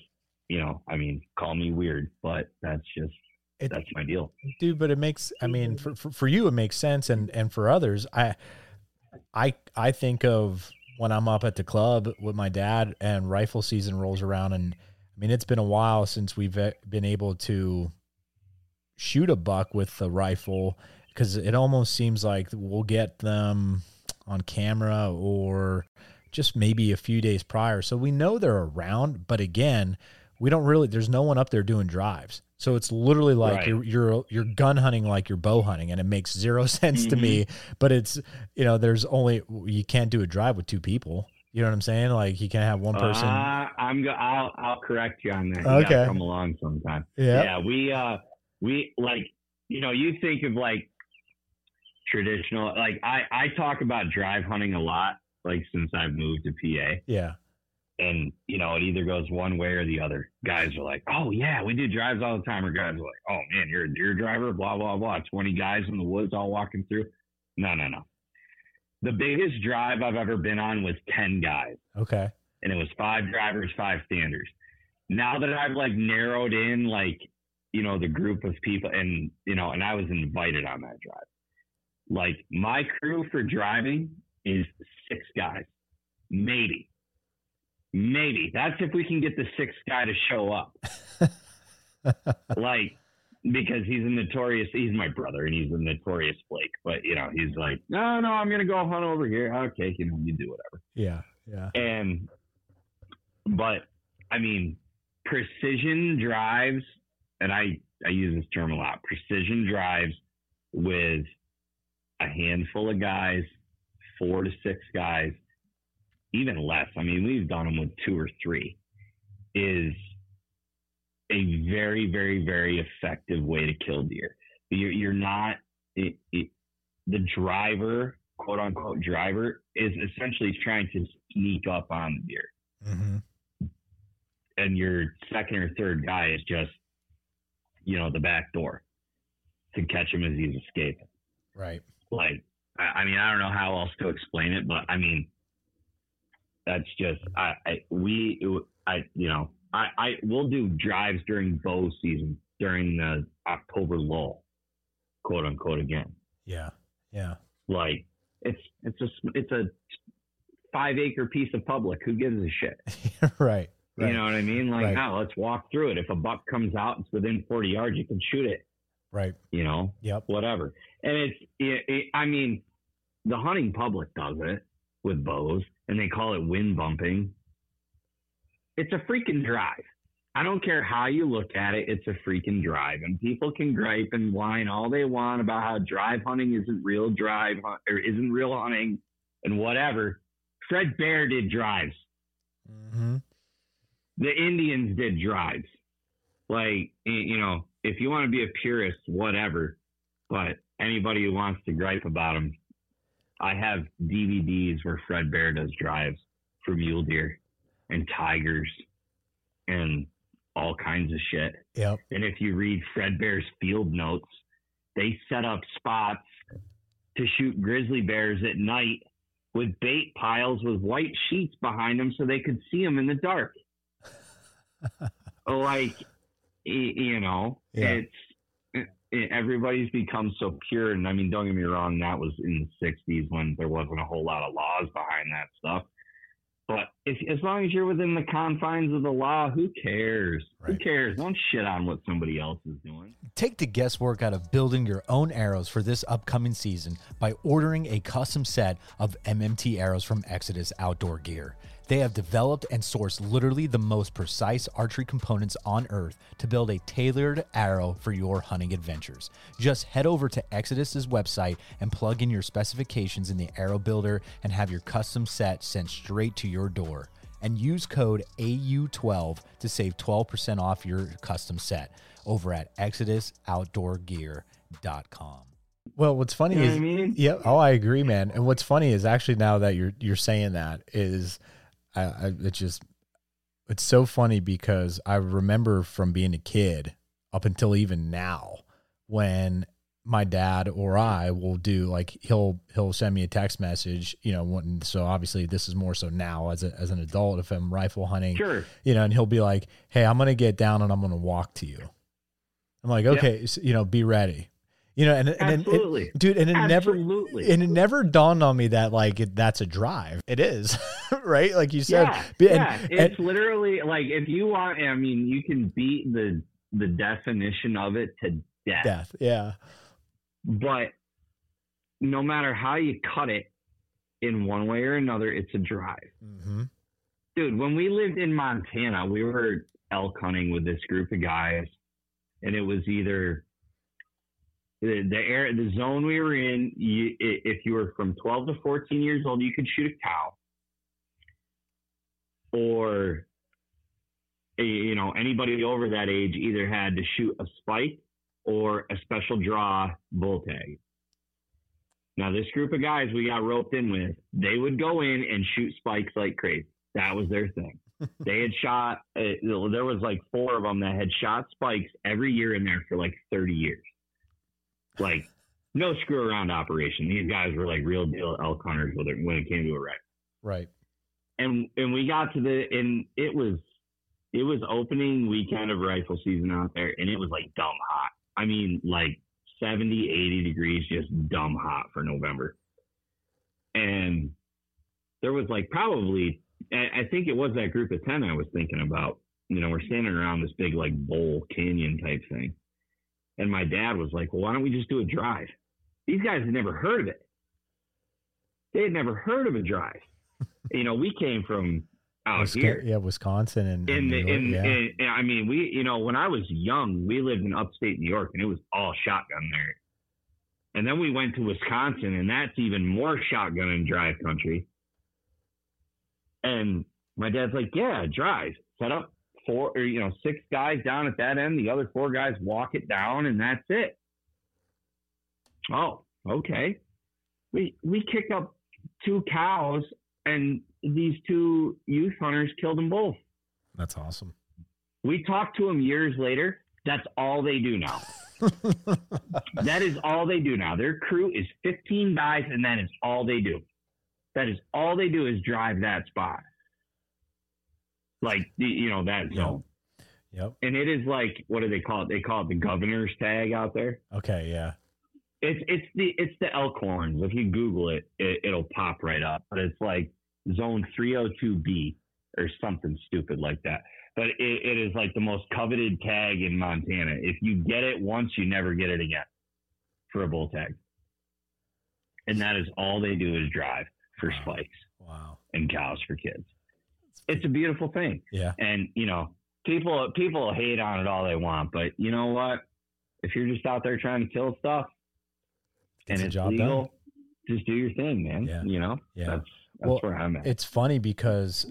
you know, I mean, call me weird, but that's my deal. Dude, but it makes, I mean, for you, it makes sense. And for others, I think of when I'm up at the club with my dad and rifle season rolls around. And I mean, it's been a while since we've been able to shoot a buck with the rifle, because it almost seems like we'll get them on camera or just maybe a few days prior. So we know they're around, but again, we don't really, there's no one up there doing drives. So it's literally like you're gun hunting like you're bow hunting, and it makes zero sense to me, but it's, you know, you can't do a drive with two people. You know what I'm saying? Like, you can't have one person. I'll correct you on that. You okay. gotta come along sometime. Yeah. Yeah. We like, you know, you think of like traditional, like I talk about drive hunting a lot, like since I've moved to PA. Yeah. And, you know, it either goes one way or the other. Guys are like, oh, yeah, we do drives all the time. Or guys are like, oh, man, you're a deer driver, blah, blah, blah. 20 guys in the woods all walking through. No. The biggest drive I've ever been on was 10 guys. Okay. And it was 5 drivers, 5 standers. Now that I've, like, narrowed in, like, you know, the group of people, and, you know, and I was invited on that drive. Like, my crew for driving is 6 guys. Maybe. That's if we can get the 6th guy to show up. Like, because he's my brother and he's a notorious flake. But, you know, he's like, no, I'm going to go hunt over here. Okay, you know, you do whatever. Yeah. But, I mean, precision drives, and I use this term a lot, precision drives with a handful of guys, 4 to 6 guys, even less. I mean, we've done them with 2 or 3, is a very, very, very effective way to kill deer. You're not, the driver, quote unquote driver, is essentially trying to sneak up on the deer. Mm-hmm. And your 2nd or 3rd guy is just, you know, the back door to catch him as he's escaping. Right. Like, I mean, I don't know how else to explain it, but I mean, that's just, we'll do drives during bow season, during the October lull, quote unquote, again. Yeah. Like, it's a 5-acre piece of public. Who gives a shit? Right. You know what I mean? Like, right. No, let's walk through it. If a buck comes out, it's within 40 yards, you can shoot it. Right. You know? Yep. Whatever. And I mean, the hunting public does it with bows, and they call it wind bumping. It's a freaking drive. I don't care how you look at it. It's a freaking drive. And people can gripe and whine all they want about how drive hunting isn't real drive or isn't real hunting and whatever. Fred Bear did drives. Mm-hmm. The Indians did drives. Like, you know, if you want to be a purist, whatever. But anybody who wants to gripe about them, I have DVDs where Fred Bear does drives for mule deer and tigers and all kinds of shit. Yep. And if you read Fred Bear's field notes, they set up spots to shoot grizzly bears at night with bait piles with white sheets behind them so they could see them in the dark. Like, you know, yeah. Everybody's become so pure. And I mean, don't get me wrong, that was in the 60s when there wasn't a whole lot of laws behind that stuff. But as long as you're within the confines of the law, who cares? Right. Who cares? Don't shit on what somebody else is doing. Take the guesswork out of building your own arrows for this upcoming season by ordering a custom set of MMT arrows from Exodus Outdoor Gear. They have developed and sourced literally the most precise archery components on earth to build a tailored arrow for your hunting adventures. Just head over to Exodus's website and plug in your specifications in the arrow builder and have your custom set sent straight to your door. And use code AU12 to save 12% off your custom set over at ExodusOutdoorGear.com. Well, what's funny is, yeah, oh, I agree, man. And what's funny is actually now that you're saying that is, it's so funny because I remember from being a kid up until even now when my dad or I will do, like, he'll send me a text message, so obviously this is more so now as an adult, if I'm rifle hunting, Sure. and he'll be like, hey, I'm going to get down and I'm going to walk to you. I'm like, okay, so, be ready. Absolutely. Dude, and Absolutely. it never dawned on me that, like, that's a drive. It is, right? Like you said. It's literally, like, if you want, I mean, you can beat the definition of it to death. Yeah. But no matter how you cut it, in one way or another, it's a drive. Mm-hmm. Dude, when we lived in Montana, we were elk hunting with this group of guys, and it was either the zone we were in. If you were from 12 to 14 years old, you could shoot a cow, or anybody over that age either had to shoot a spike or a special draw bull tag. Now, this group of guys we got roped in with, they would go in and shoot spikes like crazy. That was their thing. They had shot, there was like 4 of them that had shot spikes every year in there for like 30 years. Like, no screw around operation. These guys were like real deal elk hunters when it came to a rifle. Right. And we got to it was opening weekend of rifle season out there, and it was like dumb hot. I mean, like 70, 80 degrees, just dumb hot for November. And there was like probably, I think it was that group of 10 I was thinking about. We're standing around this big like bowl canyon type thing. And my dad was like, well, why don't we just do a drive? These guys had never heard of it. They had never heard of a drive. We came from out here. Yeah, Wisconsin and I mean, we, when I was young, we lived in upstate New York, and it was all shotgun there. And then we went to Wisconsin, and that's even more shotgun and drive country. And my dad's like, yeah, drive. Set up 6 guys down at that end. The other 4 guys walk it down, and that's it. Oh, okay. We kicked up 2 cows, and these 2 youth hunters killed them both. That's awesome. We talked to them years later. That's all they do now. That is all they do now. Their crew is 15 guys, and that is all they do. That is all they do is drive that spot. Like, that zone. Yep. And it is like, what do they call it? They call it the governor's tag out there. Okay, yeah. It's the elk horns. If you Google it, it'll pop right up. But it's like zone 302B or something stupid like that. But it is like the most coveted tag in Montana. If you get it once, you never get it again for a bull tag. And that is all they do is drive for spikes. Wow. And cows for kids. It's a beautiful thing. Yeah. And, people hate on it all they want, but you know what? If you're just out there trying to kill stuff and it's legal, done. Just do your thing, man. Yeah. That's where I'm at. It's funny because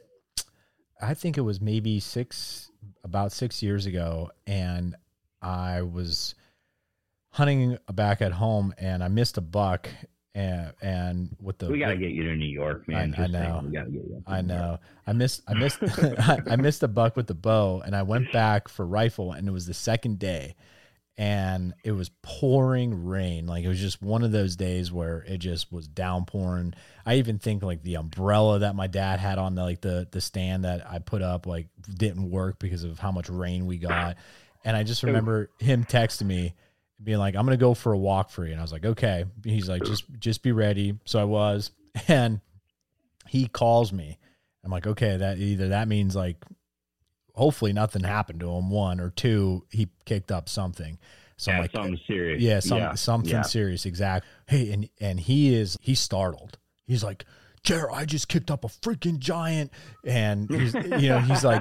I think it was maybe about 6 years ago, and I was hunting back at home, and I missed a buck. And with the, we gotta get you to New York, man. I know. We gotta get you. I know. I missed I missed a buck with the bow, and I went back for rifle, and it was the second day, and it was pouring rain. Like, it was just one of those days where it just was downpouring. I even think like the umbrella that my dad had on the stand that I put up like didn't work because of how much rain we got. And I just remember him texting me, being like, I'm going to go for a walk for you. And I was like, okay. He's like, just be ready. So I was, and he calls me. I'm like, okay, that means like, hopefully nothing happened to him. 1 or 2, he kicked up something. So I'm like, something serious. Yeah. Something serious. Exactly. Hey, and he's startled. He's like, Jared, I just kicked up a freaking giant. And he's, he's like,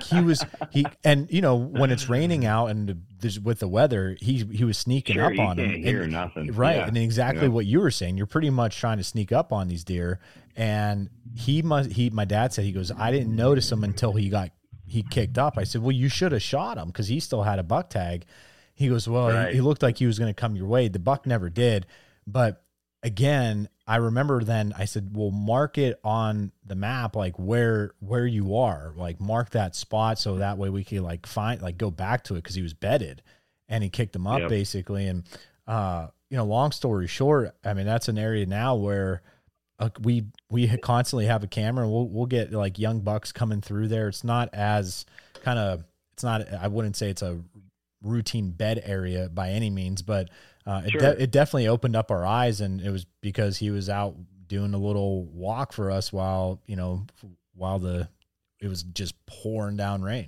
when it's raining out and with the weather, he was sneaking up on him. Can't hear nothing. Right. Yeah. And exactly what you were saying, you're pretty much trying to sneak up on these deer. And my dad said, he goes, I didn't notice him until he kicked up. I said, well, you should have shot him, because he still had a buck tag. He goes, well, right. he looked like he was going to come your way. The buck never did. But again, I remember then I said, well, mark it on the map, like where you are, like mark that spot. So that way we can like go back to it. 'Cause he was bedded and he kicked him up basically. And, long story short, I mean, that's an area now where we constantly have a camera, and we'll get like young bucks coming through there. It's not as I wouldn't say it's a routine bed area by any means, but it definitely opened up our eyes, and it was because he was out doing a little walk for us while it was just pouring down rain.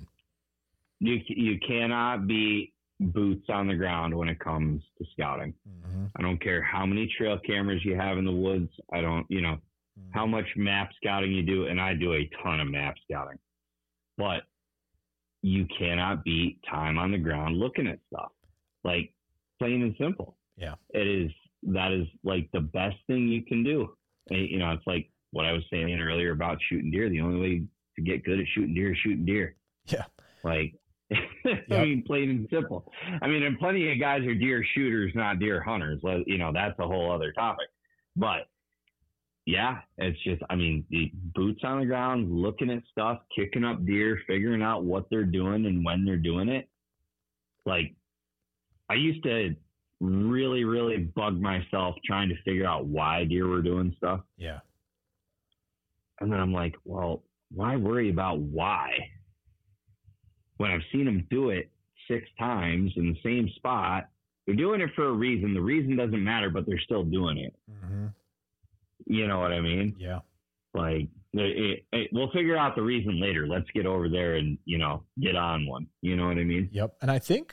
You cannot be boots on the ground when it comes to scouting. Mm-hmm. I don't care how many trail cameras you have in the woods. I don't, how much map scouting you do, and I do a ton of map scouting, but you cannot beat time on the ground looking at stuff. Like, plain and simple. Yeah. That is like the best thing you can do. And, it's like what I was saying earlier about shooting deer. The only way to get good at shooting deer is shooting deer. Yeah. Like, I mean, plain and simple. I mean, and plenty of guys are deer shooters, not deer hunters. That's a whole other topic. But yeah, it's just, I mean, the boots on the ground, looking at stuff, kicking up deer, figuring out what they're doing and when they're doing it. Like, I used to really, really bug myself trying to figure out why deer were doing stuff. Yeah. And then I'm like, well, why worry about why? When I've seen them do it 6 times in the same spot, they're doing it for a reason. The reason doesn't matter, but they're still doing it. Mm-hmm. You know what I mean? Yeah. Like, we'll figure out the reason later. Let's get over there and, get on one. You know what I mean? Yep. And I think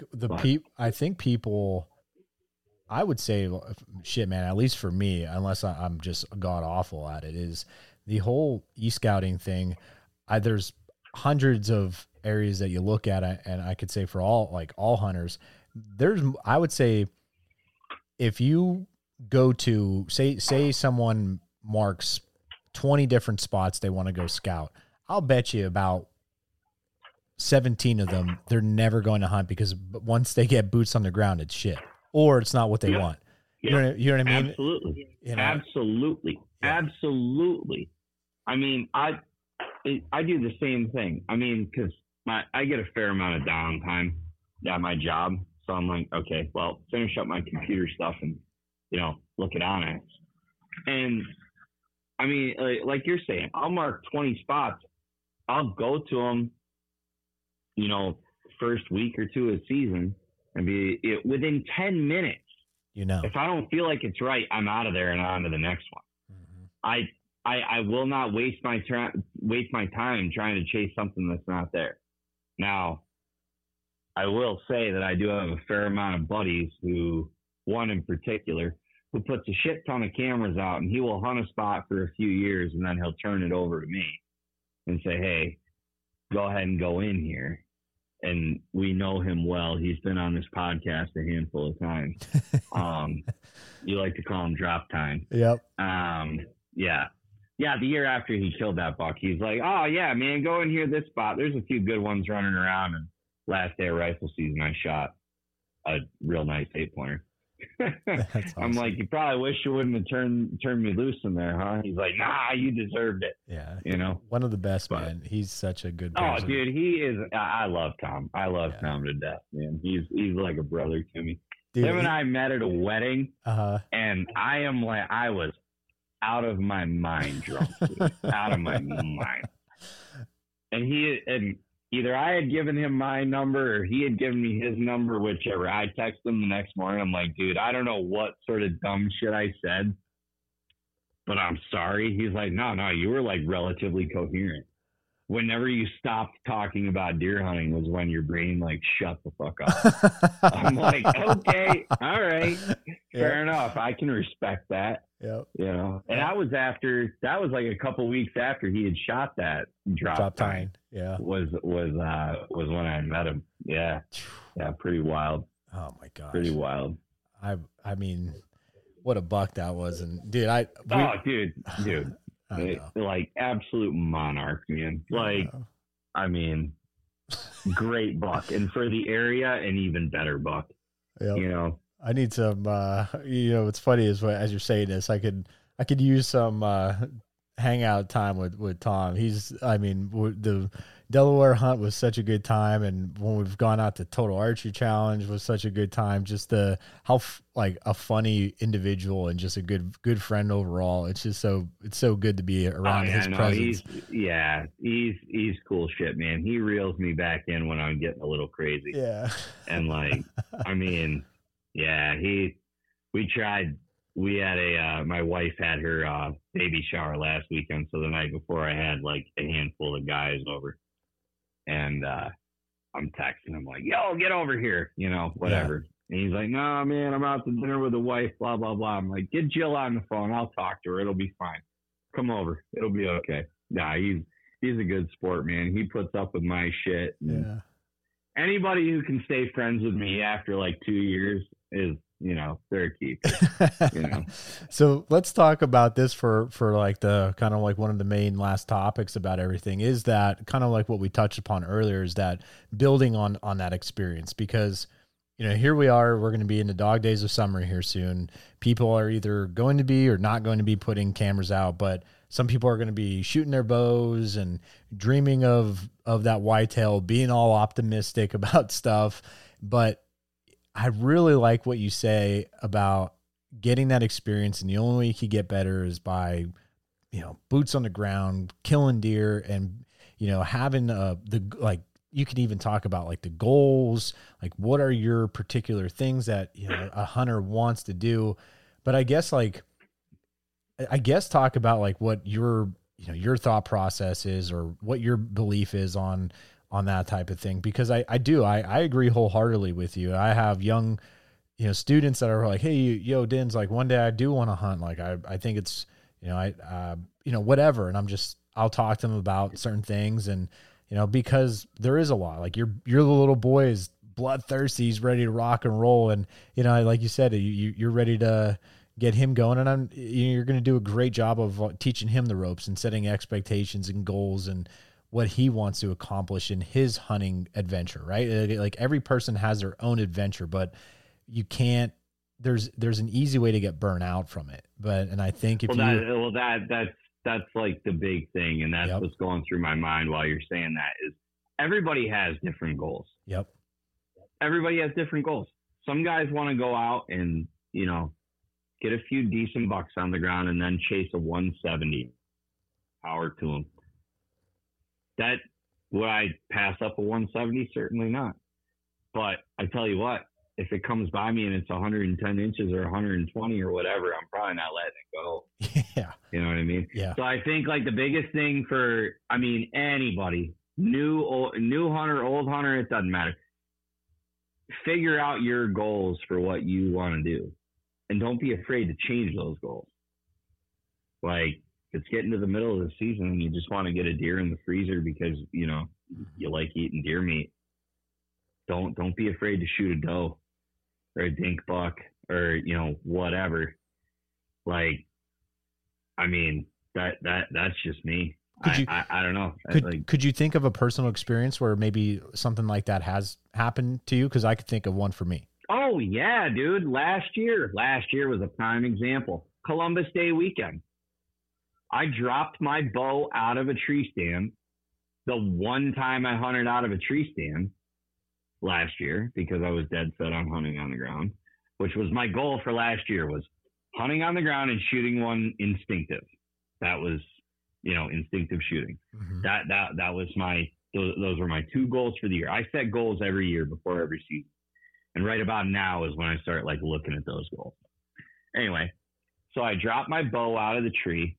people, I would say, shit, man, at least for me, unless I'm just god awful at it, is the whole e-scouting thing. There's hundreds of areas that you look at, and I could say for all hunters, I would say, if you go to say someone marks 20 different spots they want to go scout, I'll bet you about 17 of them they're never going to hunt, because once they get boots on the ground, it's shit, or it's not what they want. You know what I mean? Absolutely. Absolutely. Yeah. Absolutely. I mean, I do the same thing. I mean, because I get a fair amount of downtime at my job. So I'm like, okay, well, finish up my computer stuff and, look at Onyx. And I mean, like you're saying, I'll mark 20 spots. I'll go to them, first week or two of the season, and within 10 minutes. If I don't feel like it's right, I'm out of there and on to the next one. Mm-hmm. I will not waste my time trying to chase something that's not there. Now, I will say that I do have a fair amount of buddies one in particular, who puts a shit ton of cameras out, and he will hunt a spot for a few years, and then he'll turn it over to me and say, hey, go ahead and go in here. And we know him well. He's been on this podcast a handful of times. You like to call him Drop Time. Yep. Yeah. Yeah, the year after he killed that buck, he's like, oh, yeah, man, go in here this spot. There's a few good ones running around. And last day of rifle season, I shot a real nice 8-pointer. Awesome. I'm like, you probably wish you wouldn't have turned me loose in there, huh? He's like, nah, you deserved it. Yeah. One of the best, man. He's such a good person. Oh, dude, he is. I love Tom. I love Tom to death, man. He's like a brother to me. Dude, him and I met at a wedding, and I was out of my mind drunk, out of my mind. And either I had given him my number or he had given me his number, whichever. I texted him the next morning. I'm like, dude, I don't know what sort of dumb shit I said, but I'm sorry. He's like, no, you were like relatively coherent. Whenever you stopped talking about deer hunting was when your brain like shut the fuck up. I'm like, okay, all right, fair enough. I can respect that. Yep. And that was like a couple weeks after he had shot that drop time. Yeah. Was when I met him. Yeah. Yeah. Pretty wild. Oh my gosh. Pretty wild. I mean, what a buck that was. And dude, dude. Like absolute monarch, man. Like, I mean, great buck, and for the area, an even better buck. Yep. I need some. What's funny is as you're saying this, I could use some hangout time with Tom. The Delaware hunt was such a good time, and when we've gone out to Total Archery Challenge was such a good time. Just how a funny individual and just a good friend overall. It's so good to be around his presence. He's cool shit, man. He reels me back in when I'm getting a little crazy. Yeah, and we had my wife had her baby shower last weekend, so the night before I had like a handful of guys over. And I'm texting him like, yo, get over here, whatever. Yeah. And he's like, no, man, I'm out to dinner with the wife, blah, blah, blah. I'm like, get Jill on the phone. I'll talk to her. It'll be fine. Come over. It'll be okay. Nah, he's a good sport, man. He puts up with my shit. Yeah. Anybody who can stay friends with me after like 2 years is, they're a keeper. So let's talk about this for like the kind of like one of the main last topics about everything is that kind of like what we touched upon earlier is that building on that experience, because here we are, we're going to be in the dog days of summer here soon. People are either going to be or not going to be putting cameras out, but some people are going to be shooting their bows and dreaming of that whitetail, being all optimistic about stuff. But I really like what you say about getting that experience, and the only way you can get better is by, boots on the ground, killing deer, and having you can even talk about like the goals, like what are your particular things that a hunter wants to do. But I guess talk about like what your thought process is, or what your belief is on that type of thing, because I agree wholeheartely with you. I have young, students that are like, hey, Dins, like one day I do want to hunt. Like, I think it's, whatever. And I'll talk to them about certain things. And, because there is a lot, like your little boy is bloodthirsty. He's ready to rock and roll. And, like you said, you're ready to get him going. And you're going to do a great job of teaching him the ropes and setting expectations and goals and what he wants to accomplish in his hunting adventure, right? Like every person has their own adventure, but you can't, there's an easy way to get burnt out from it. And I think that's like the big thing. And that's what's going through my mind while you're saying that is everybody has different goals. Yep. Everybody has different goals. Some guys want to go out and, get a few decent bucks on the ground and then chase a 170. Power to them. That would I pass up a 170? Certainly not. But I tell you what, if it comes by me and it's 110 inches or 120 or whatever, I'm probably not letting it go. Yeah. You know what I mean? Yeah. So I think like the biggest thing for, anybody, new hunter, old hunter, it doesn't matter. Figure out your goals for what you want to do. And don't be afraid to change those goals. Like, it's getting to the middle of the season and you just want to get a deer in the freezer because, you like eating deer meat. Don't be afraid to shoot a doe or a dink buck or, whatever. Like, that's just me. I don't know. Could you think of a personal experience where maybe something like that has happened to you? Because I could think of one for me. Oh yeah, dude. Last year was a prime example. Columbus Day weekend. I dropped my bow out of a tree stand the one time I hunted out of a tree stand last year because I was dead set on hunting on the ground, which was my goal for last year, was hunting on the ground and shooting one instinctive. That was, instinctive shooting. Mm-hmm. That was those were my two goals for the year. I set goals every year before every season. And right about now is when I start like looking at those goals. Anyway, so I dropped my bow out of the tree.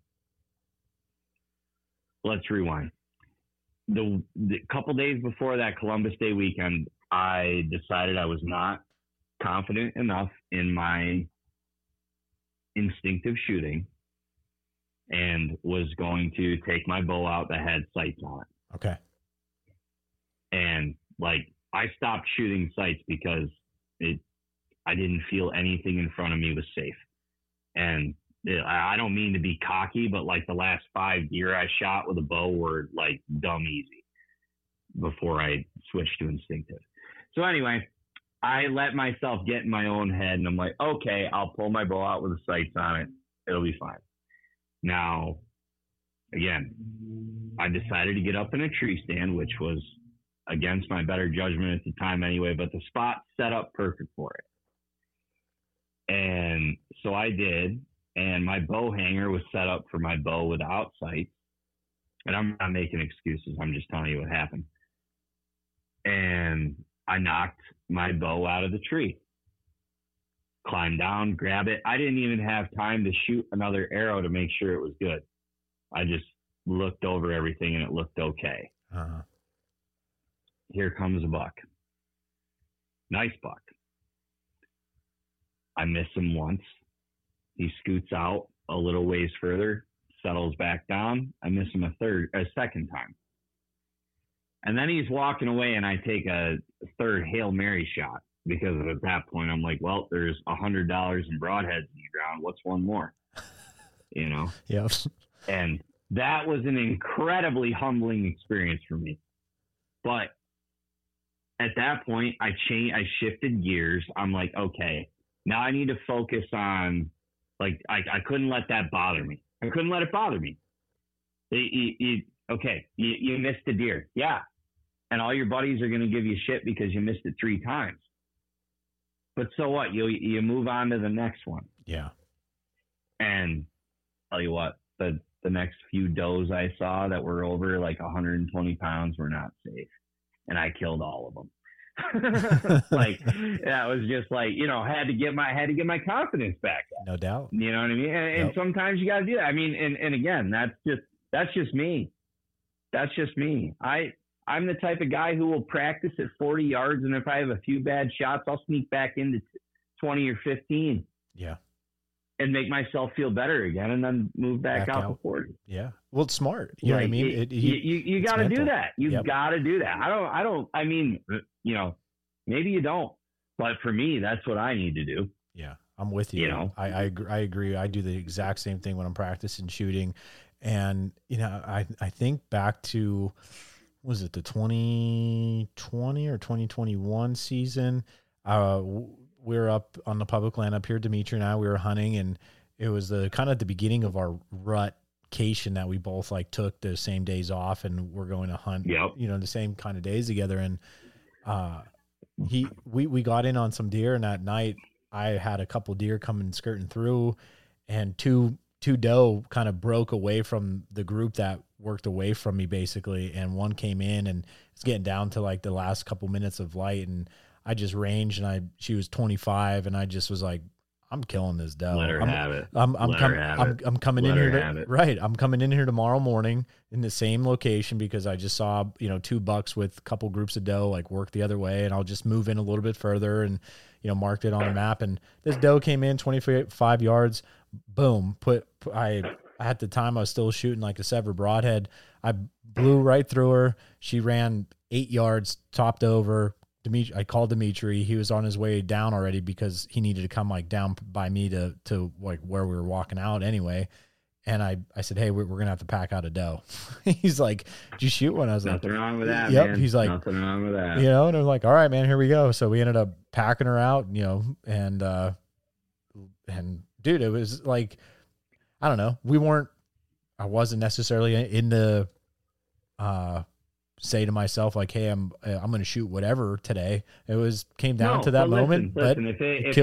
Let's rewind. The couple days before that Columbus Day weekend, I decided I was not confident enough in my instinctive shooting and was going to take my bow out that had sights on it. Okay. And I stopped shooting sights because I didn't feel anything in front of me was safe. And I don't mean to be cocky, but the last 5 deer I shot with a bow were dumb easy before I switched to instinctive. So anyway, I let myself get in my own head and I'm like, okay, I'll pull my bow out with the sights on it. It'll be fine. Now, again, I decided to get up in a tree stand, which was against my better judgment at the time anyway, but the spot set up perfect for it. And so I did, and my bow hanger was set up for my bow without sights. And I'm not making excuses. I'm just telling you what happened. And I knocked my bow out of the tree, climbed down, grab it. I didn't even have time to shoot another arrow to make sure it was good. I just looked over everything and it looked okay. Uh-huh. Here comes a buck. Nice buck. I miss him once. He scoots out a little ways further, settles back down. I miss him a second time. And then he's walking away and I take a third Hail Mary shot because at that point I'm like, well, there's $100 in broadheads in the ground. What's one more? You know? Yep. And that was an incredibly humbling experience for me. But at that point, I shifted gears. I'm like, okay, now I need to focus on, like, I couldn't let that bother me. I couldn't let it bother me. You missed a deer. Yeah. And all your buddies are going to give you shit because you missed it 3 times. But so what? You move on to the next one. Yeah. And tell you what, the next few does I saw that were over like 120 pounds were not safe. And I killed all of them. Like, that was just like, you know, had to get my confidence back up. No doubt. You know what I mean? And sometimes you got to do that. I mean, and again, that's just me. That's just me. I'm the type of guy who will practice at 40 yards. And if I have a few bad shots, I'll sneak back into 20 or 15. Yeah. And make myself feel better again, and then move back out to 40. Yeah. Well, it's smart. You know what I mean? You got to do that. You got to do that. I mean, you know, maybe you don't, but for me, that's what I need to do. Yeah. I'm with you. You know, I agree. I do the exact same thing when I'm practicing shooting. And, you know, I think back to, was it the 2020 or 2021 season? We were up on the public land up here, Dimitri and I, we were hunting, and it was the kind of the beginning of our rutcation that we both like took the same days off, and we're going to hunt, you know, the same kind of days together. And we got in on some deer, and that night I had a couple deer coming skirting through, and two doe kind of broke away from the group that worked away from me basically, and one came in, and it's getting down to like the last couple minutes of light, and I just ranged, and she was 25, and I just was like, I'm killing this doe. Let her have it. I'm coming in here. Right. I'm coming in here tomorrow morning in the same location because I just saw, you know, 2 bucks with a couple groups of doe like work the other way, and I'll just move in a little bit further and, you know, marked it on the map. And this doe came in 25 yards. Boom. At the time I was still shooting like a severed broadhead. I blew right through her. She ran 8 yards, topped over. I called Dimitri. He was on his way down already because he needed to come like down by me to like where we were walking out anyway. And I said, hey, we're going to have to pack out a doe. He's like, did you shoot one? I was nothing like, wrong with that, yep. Man. He's like, nothing wrong with that. You know, and I'm like, all right, man, here we go. So we ended up packing her out, you know, and dude, it was like, I don't know. I wasn't necessarily in the, say to myself like, hey, I'm going to shoot whatever today. It came down to that moment. Listen, but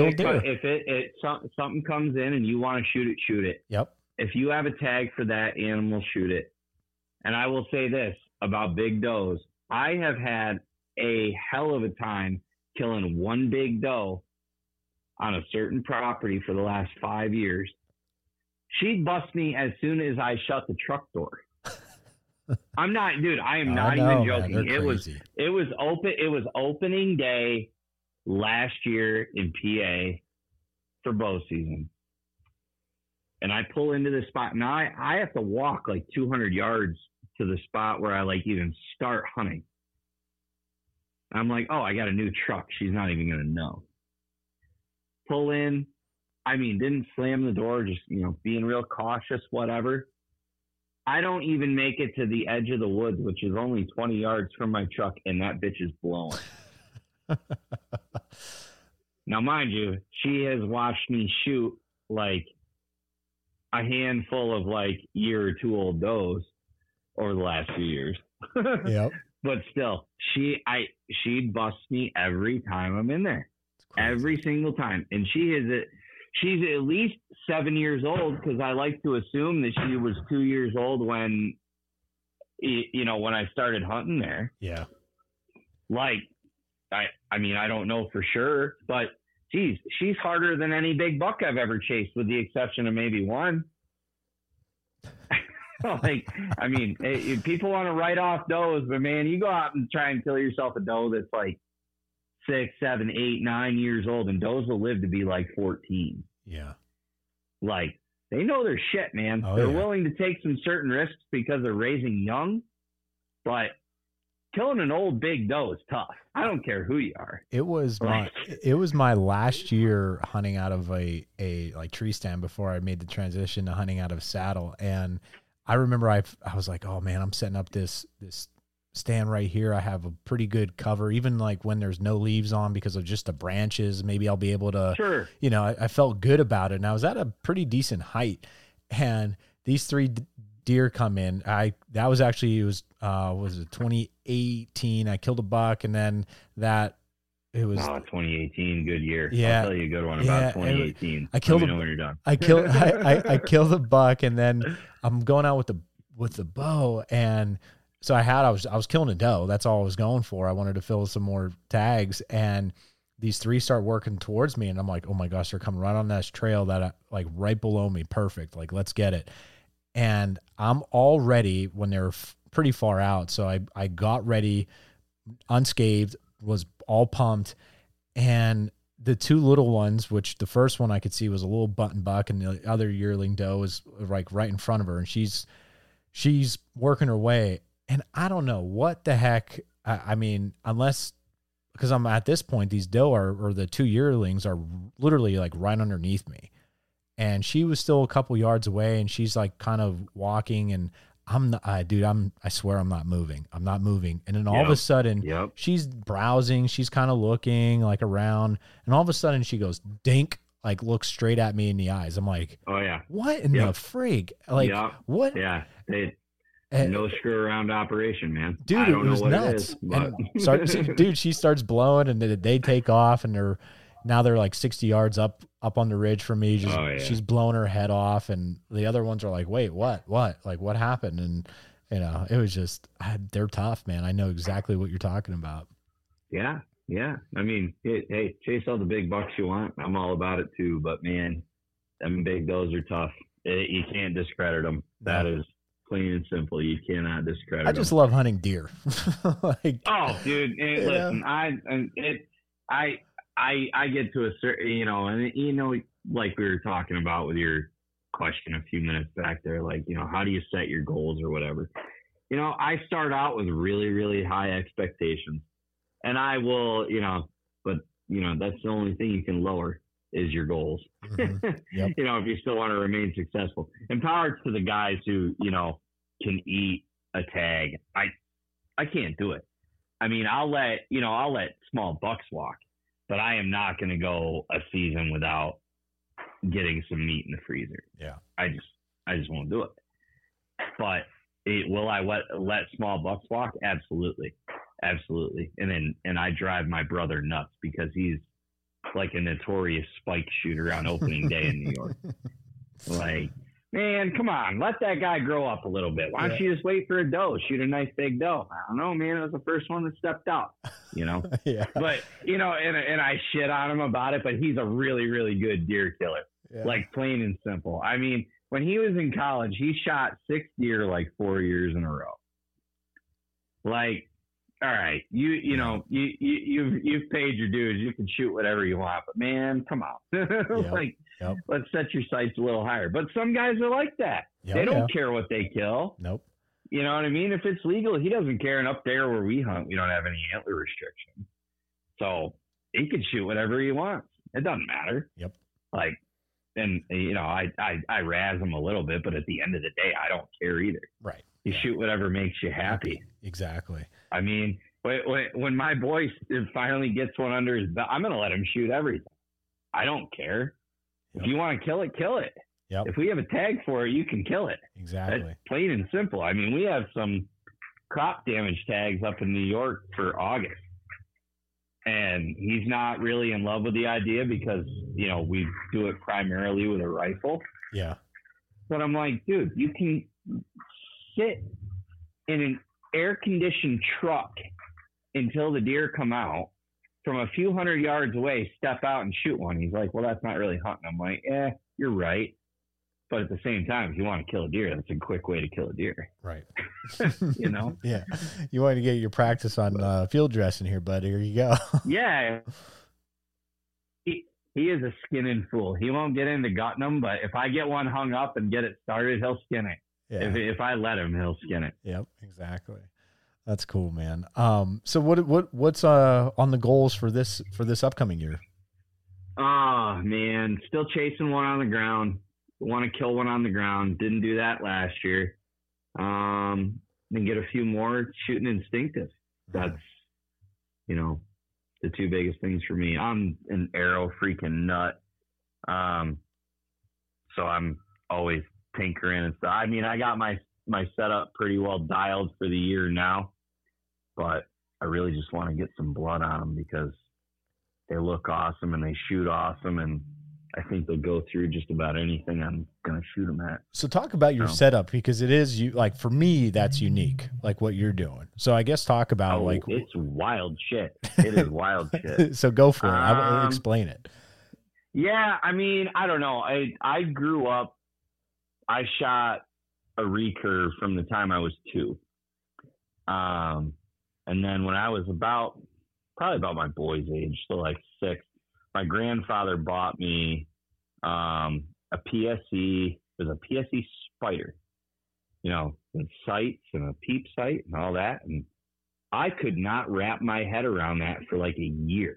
if something comes in and you want to shoot it, shoot it. Yep. If you have a tag for that animal, shoot it. And I will say this about big does. I have had a hell of a time killing one big doe on a certain property for the last 5 years. She'd bust me as soon as I shut the truck door. I'm not, dude. I am not even joking. Man, it was opening day last year in PA for bow season, and I pull into the spot. Now I have to walk like 200 yards to the spot where I like even start hunting. I'm like, oh, I got a new truck. She's not even gonna know. Pull in. I mean, didn't slam the door. Just, you know, being real cautious, whatever. I don't even make it to the edge of the woods, which is only 20 yards from my truck, and that bitch is blowing. Now, mind you, she has watched me shoot like a handful of like year or two old does over the last few years. Yep. But still, she'd bust me every time I'm in there, every single time. And she's at least 7 years old, because I like to assume that she was 2 years old when I started hunting there. Yeah. Like, I mean, I don't know for sure, but geez, she's harder than any big buck I've ever chased, with the exception of maybe one. Like, I mean, people want to write off does, but man, you go out and try and kill yourself a doe that's like 6, 7, 8, 9 years old, and does will live to be like 14. Yeah. Like, they know their shit, man. Oh, they're yeah. willing to take some certain risks because they're raising young, but killing an old big doe is tough. I don't care who you are. It was my last year hunting out of a like tree stand before I made the transition to hunting out of saddle. And I remember I was like, oh man, I'm setting up this stand right here. I have a pretty good cover, even like when there's no leaves on because of just the branches. Maybe I'll be able to, Sure. I felt good about it. And I was at a pretty decent height, and these three deer come in. It was 2018. I killed a buck, and then it was 2018, good year. Yeah. I'll tell you a good one about 2018. I killed Let me know when you're done. I killed the buck, and then I'm going out with the bow, and so I was killing a doe. That's all I was going for. I wanted to fill some more tags, and these three start working towards me, and I'm like, oh my gosh, they're coming right on this trail like right below me. Perfect. Like, let's get it. And I'm all ready when they're pretty far out. So I got ready, unscathed, was all pumped. And the two little ones, which the first one I could see was a little button buck, and the other yearling doe was like right in front of her, and she's working her way. And I don't know what the heck. I mean, because I'm at this point, these doe or the two yearlings are literally like right underneath me. And she was still a couple yards away, and she's like kind of walking, and I swear I'm not moving. I'm not moving. And then all of a sudden she's browsing. She's kind of looking like around, and all of a sudden she goes dink, like looks straight at me in the eyes. I'm like, oh yeah. What in the frig? Like what? Yeah. No screw around operation, man. Dude, I don't it was know what nuts. It is, Dude, she starts blowing, and they take off, and they're like 60 yards up on the ridge from me. She's blowing her head off, and the other ones are like, wait, what? Like, what happened? And, it was just, they're tough, man. I know exactly what you're talking about. Yeah. Yeah. I mean, hey, chase all the big bucks you want. I'm all about it too, but man, them big does are tough. You can't discredit them. That is plain and simple. You cannot discredit them. I just love hunting deer. Like, oh, dude. Listen, I get to a certain, and like we were talking about with your question a few minutes back there, like, how do you set your goals or whatever? I start out with really, really high expectations, and I will, but that's the only thing you can lower is your goals. Mm-hmm. Yep. If you still want to remain successful. And power to the guys who, can eat a tag. I can't do it. I mean, I'll let small bucks walk, but I am not going to go a season without getting some meat in the freezer. Yeah. I just won't do it. But will I let small bucks walk? Absolutely. Absolutely. And I drive my brother nuts because he's like a notorious spike shooter on opening day in New York. Like, man, come on, let that guy grow up a little bit. Why don't you just wait for a doe, shoot a nice big doe? I don't know, man. It was the first one that stepped out, Yeah. But, and I shit on him about it, but he's a really, really good deer killer. Yeah. Like, plain and simple. I mean, when he was in college, he shot 6 deer like 4 years in a row. Like, all right, you've paid your dues. You can shoot whatever you want, but man, come on. Let's set your sights a little higher. But some guys are like that. They don't care what they kill. Nope. You know what I mean? If it's legal, he doesn't care. And up there where we hunt, we don't have any antler restrictions. So he can shoot whatever he wants. It doesn't matter. Yep. Like, and I razz him a little bit, but at the end of the day, I don't care either. Right. You shoot whatever makes you happy. Exactly. I mean, when my boy finally gets one under his belt, I'm going to let him shoot everything. I don't care. If you want to kill it, kill it. Yep. If we have a tag for it, you can kill it. Exactly. That's plain and simple. I mean, we have some crop damage tags up in New York for August. And he's not really in love with the idea because, you know, we do it primarily with a rifle. Yeah. But I'm like, dude, you can sit in an air-conditioned truck until the deer come out. From a few hundred yards away, step out and shoot one. He's like, well, that's not really hunting. I'm like, you're right. But at the same time, if you want to kill a deer, that's a quick way to kill a deer. Right. You know? Yeah. You want to get your practice on field dressing here, bud. Here you go. Yeah. He is a skinning fool. He won't get into gutting them, but if I get one hung up and get it started, he'll skin it. Yeah. If I let him, he'll skin it. Yep, exactly. That's cool, man. So what's on the goals for this upcoming year? Oh man, still chasing one on the ground. Want to kill one on the ground. Didn't do that last year. Then get a few more shooting instinctive. That's, you know, the two biggest things for me. I'm an arrow freaking nut. So I'm always tinkering and stuff. I mean, I got my setup pretty well dialed for the year now, but I really just want to get some blood on them because they look awesome and they shoot awesome, and I think they'll go through just about anything I'm going to shoot them at. So talk about your setup, because it is, like, for me, that's unique, like what you're doing. So I guess talk about it's wild shit. It is wild shit. So go for it. Explain it. Yeah. I mean, I don't know. I grew up, I shot a recurve from the time I was 2. And then when I was probably about my boy's age, so like 6, my grandfather bought me a PSE. It was a PSE Spider, you know, with sights and a peep sight and all that. And I could not wrap my head around that for like a year.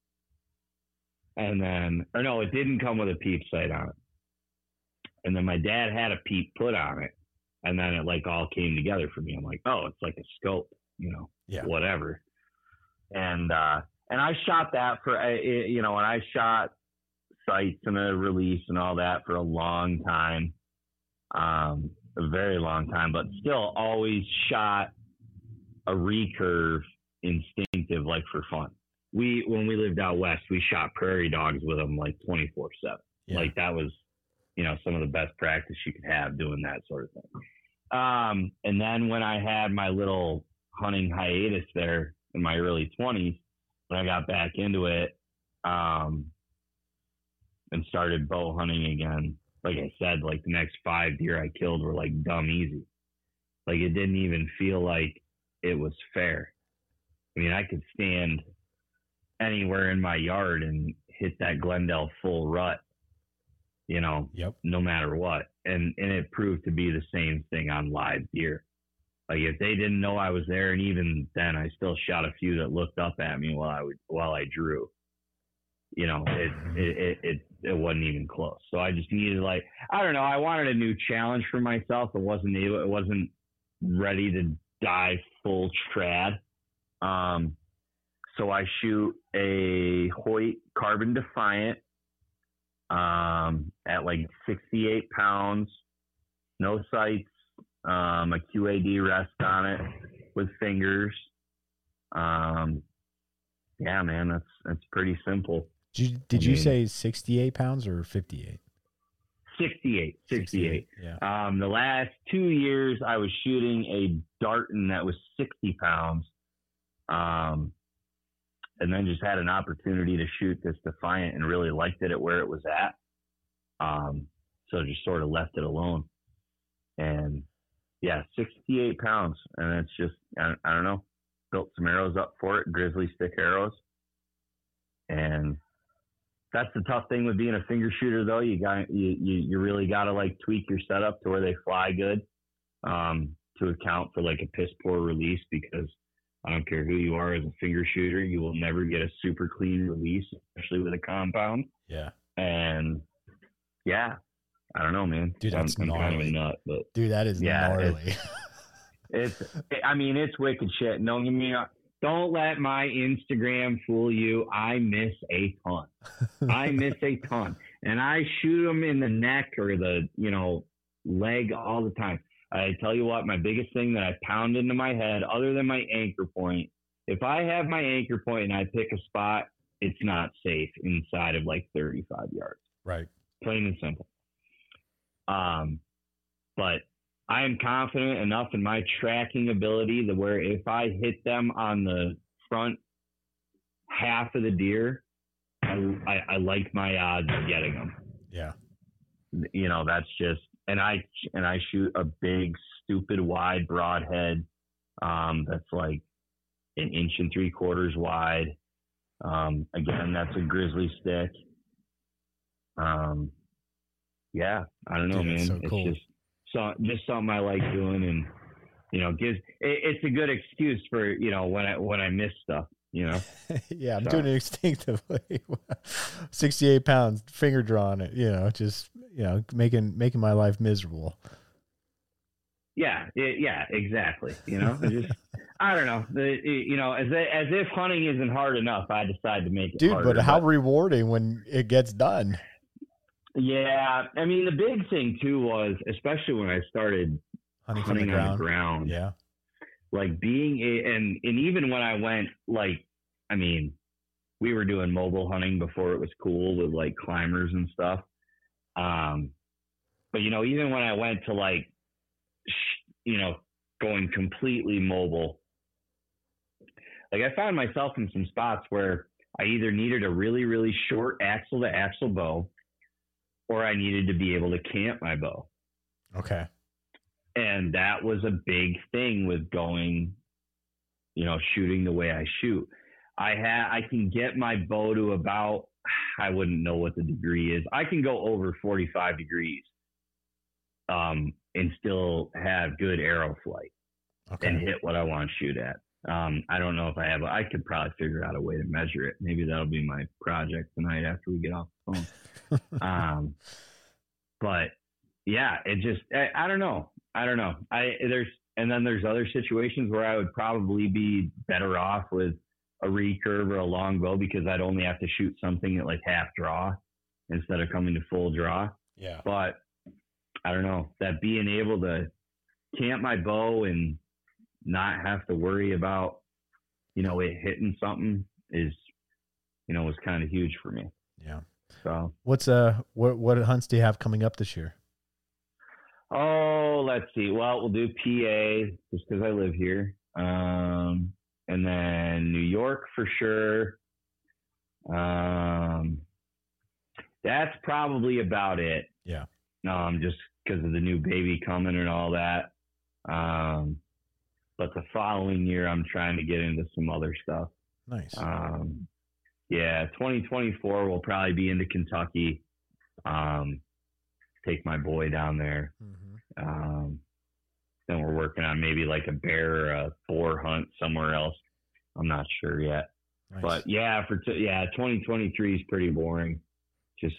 And then, or no, it didn't come with a peep sight on it. And then my dad had a peep put on it. And then it like all came together for me. I'm like, oh, it's like a scope, you know, whatever. And I shot that for, you know, and I shot sights and a release and all that for a long time, a very long time, but still always shot a recurve instinctive, like for fun. When we lived out west, we shot prairie dogs with them like 24/7. Yeah. Like that was, you know, some of the best practice you could have doing that sort of thing. And then when I had my little hunting hiatus there in my early 20s, when I got back into it, and started bow hunting again, like I said, like the next 5 deer I killed were like dumb easy. Like it didn't even feel like it was fair. I mean, I could stand anywhere in my yard and hit that Glendale full rut, you know, no matter what. And it proved to be the same thing on live deer. Like if they didn't know I was there, and even then I still shot a few that looked up at me while I drew. You know, it wasn't even close. So I just needed, like, I don't know, I wanted a new challenge for myself. It wasn't ready to die full trad. So I shoot a Hoyt Carbon Defiant at like 68 pounds, no sights, a QAD rest on it with fingers. Yeah, man, that's pretty simple. Did you say 68 pounds or 58? 68. Yeah. The last 2 years I was shooting a Darton that was 60 pounds. And then just had an opportunity to shoot this Defiant and really liked it at where it was at. So just sort of left it alone. And yeah, 68 pounds. And it's just, I don't know, built some arrows up for it, grizzly stick arrows. And that's the tough thing with being a finger shooter, though. You really got to like tweak your setup to where they fly good, to account for like a piss poor release, because I don't care who you are as a finger shooter, you will never get a super clean release, especially with a compound. Yeah. And yeah, I don't know, man. Dude, I'm kind of a nut, but dude, that is gnarly. It's wicked shit. Don't get me wrong. Don't let my Instagram fool you. I miss a ton. and I shoot them in the neck or the, leg all the time. I tell you what, my biggest thing that I pound into my head, other than my anchor point, if I have my anchor point and I pick a spot, it's not safe inside of like 35 yards. Right. Plain and simple. But I am confident enough in my tracking ability that where if I hit them on the front half of the deer, I like my odds of getting them. Yeah. That's just, and I shoot a big, stupid, wide broadhead. That's like 1 3/4 inches wide. Again, that's a grizzly stick. Yeah, I don't know, man. So cool. It's just something I like doing, and it's a good excuse for when I miss stuff. Yeah, I'm doing it instinctively. 68 pounds, finger drawn it. Just making my life miserable. Yeah, exactly. I don't know. As if hunting isn't hard enough, I decide to make it Dude, harder. but how rewarding when it gets done. Yeah, I mean, the big thing too was, especially when I started hunting on the ground. Yeah, like and even when I went, we were doing mobile hunting before it was cool with like climbers and stuff. But even when I went to going completely mobile, I found myself in some spots where I either needed a really, really short axle to axle bow, or I needed to be able to camp my bow. Okay. And that was a big thing with going, shooting the way I shoot. I can get my bow to about, I wouldn't know what the degree is. I can go over 45 degrees and still have good arrow flight and hit what I want to shoot at. I don't know if I could probably figure out a way to measure it. Maybe that'll be my project tonight after we get off the phone. But yeah, it just, I don't know. There's other situations where I would probably be better off with a recurve or a longbow, because I'd only have to shoot something at like half draw instead of coming to full draw. Yeah. But I don't know, that being able to camp my bow and not have to worry about, it hitting something is, was kind of huge for me. Yeah. So what hunts do you have coming up this year? Oh, let's see. Well, we'll do PA just because I live here. And then New York for sure. That's probably about it. Yeah. Just because of the new baby coming and all that. But the following year, I'm trying to get into some other stuff. Nice. 2024 will probably be into Kentucky. Take my boy down there. Mm-hmm. Then we're working on maybe like a bear or a boar hunt somewhere else. I'm not sure yet. Nice. But 2023 is pretty boring. Just,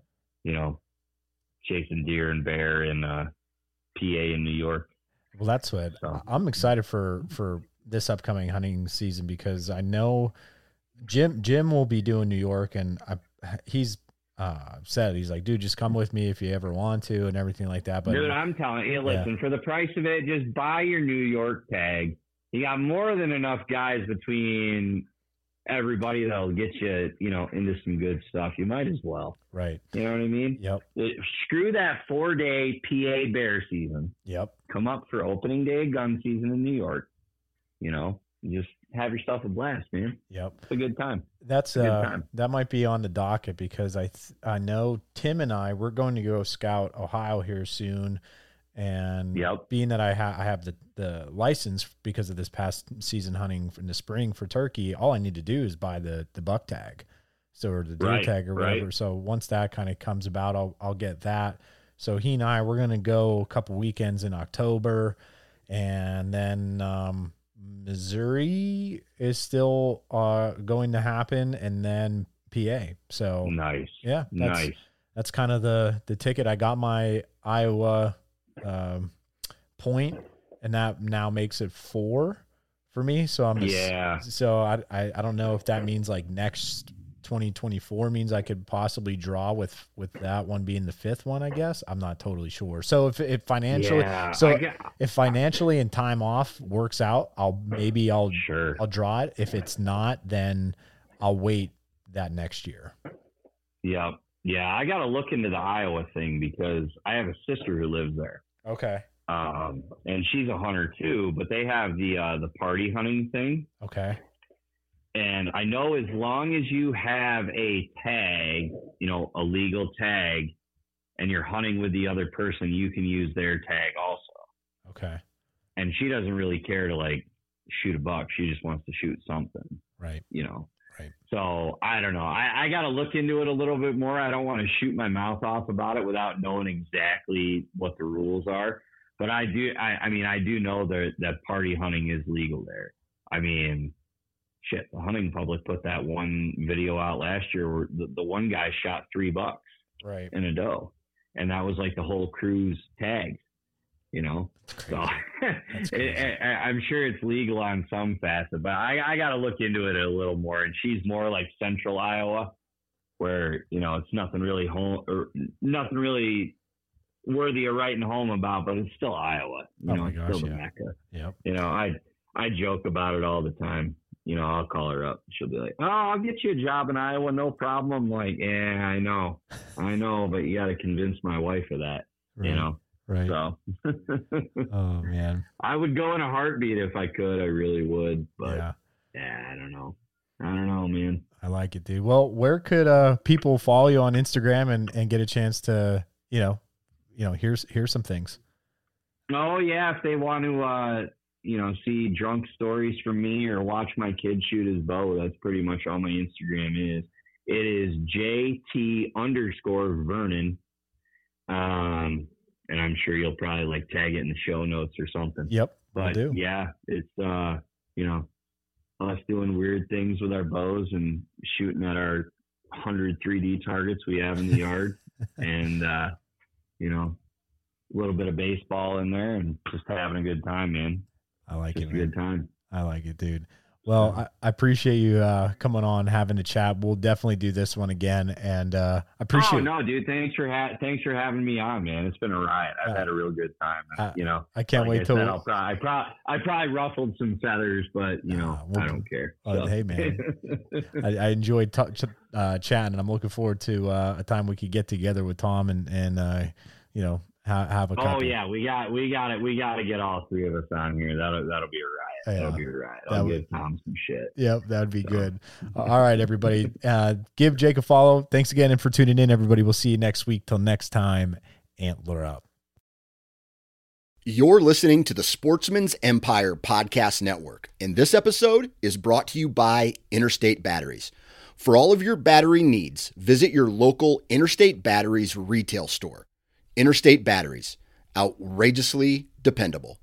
chasing deer and bear in PA in New York. Well, that's what I'm excited for this upcoming hunting season, because I know Jim will be doing New York, and he's said, he's like, dude, just come with me if you ever want to and everything like that. But dude, I'm telling you, listen, for the price of it, just buy your New York tag. You got more than enough guys between everybody that'll get you, into some good stuff. You might as well. Right. You know what I mean? Yep. Screw that 4-day PA bear season. Yep. Come up for opening day gun season in New York. Just have yourself a blast, man. Yep. It's a good time. That's that might be on the docket, because I know Tim and we're going to go scout Ohio here soon. And being that I have the license because of this past season hunting in the spring for turkey, all I need to do is buy the buck tag, or the deer tag or whatever. Right. So once that kind of comes about, I'll get that. So he and we're going to go a couple weekends in October, and then Missouri is still going to happen, and then PA. So nice. Yeah. That's kind of the ticket. I got my Iowa point, and that now makes it 4 for me. So so I don't know if that means like next 2024 means I could possibly draw with that one being the 5th one, I guess. I'm not totally sure. So if financially, if financially and time off works out, I'll draw it. If it's not, then I'll wait that next year. Yeah. Yeah. I got to look into the Iowa thing because I have a sister who lives there. Okay. And she's a hunter too, but they have the party hunting thing. Okay. And I know as long as you have a tag, a legal tag, and you're hunting with the other person, you can use their tag also. Okay. And she doesn't really care to like shoot a buck. She just wants to shoot something. Right. Right. So I don't know. I got to look into it a little bit more. I don't want to shoot my mouth off about it without knowing exactly what the rules are. But I do. I do know that party hunting is legal there. I mean, shit, the hunting public put that one video out last year where the one guy shot 3 bucks right in a doe, and that was like the whole crew's tag. So I'm sure it's legal on some facet, but I got to look into it a little more. And she's more like central Iowa, where it's nothing really nothing really worthy of writing home about, but it's still Iowa. It's still the Mecca. Yep. I joke about it all the time. I'll call her up. She'll be like, "Oh, I'll get you a job in Iowa, no problem." I'm like, "Yeah, I know, but you got to convince my wife of that." Right. Right. So, oh man, I would go in a heartbeat if I could. I really would, but I don't know. I don't know, man. I like it, dude. Well, where could people follow you on Instagram and get a chance to, here's some things. Oh yeah, if they want to, see drunk stories from me or watch my kid shoot his bow, that's pretty much all my Instagram is. It is JT_Vernon. And I'm sure you'll probably like tag it in the show notes or something. Yep. But yeah, it's, us doing weird things with our bows and shooting at our 100 3D targets we have in the yard and, a little bit of baseball in there and just having a good time, man. I like it, man. Good time. I like it, dude. Well, I appreciate you coming on, having a chat. We'll definitely do this one again, and I appreciate. Oh no, dude! Thanks for having me on, man. It's been a riot. I've had a real good time. I can't wait till I probably ruffled some feathers, but I don't care. So. Hey, man, I enjoyed chatting, and I'm looking forward to a time we could get together with Tom and have a couple. Oh yeah, we got to get all 3 of us on here. That'll be a riot. That'll be a riot. I'll give Tom some shit. Yep, that'd be good. All right, everybody, give Jake a follow. Thanks again and for tuning in, everybody. We'll see you next week. Till next time, antler up. You're listening to the Sportsman's Empire Podcast Network, and this episode is brought to you by Interstate Batteries. For all of your battery needs, visit your local Interstate Batteries retail store. Interstate Batteries, outrageously dependable.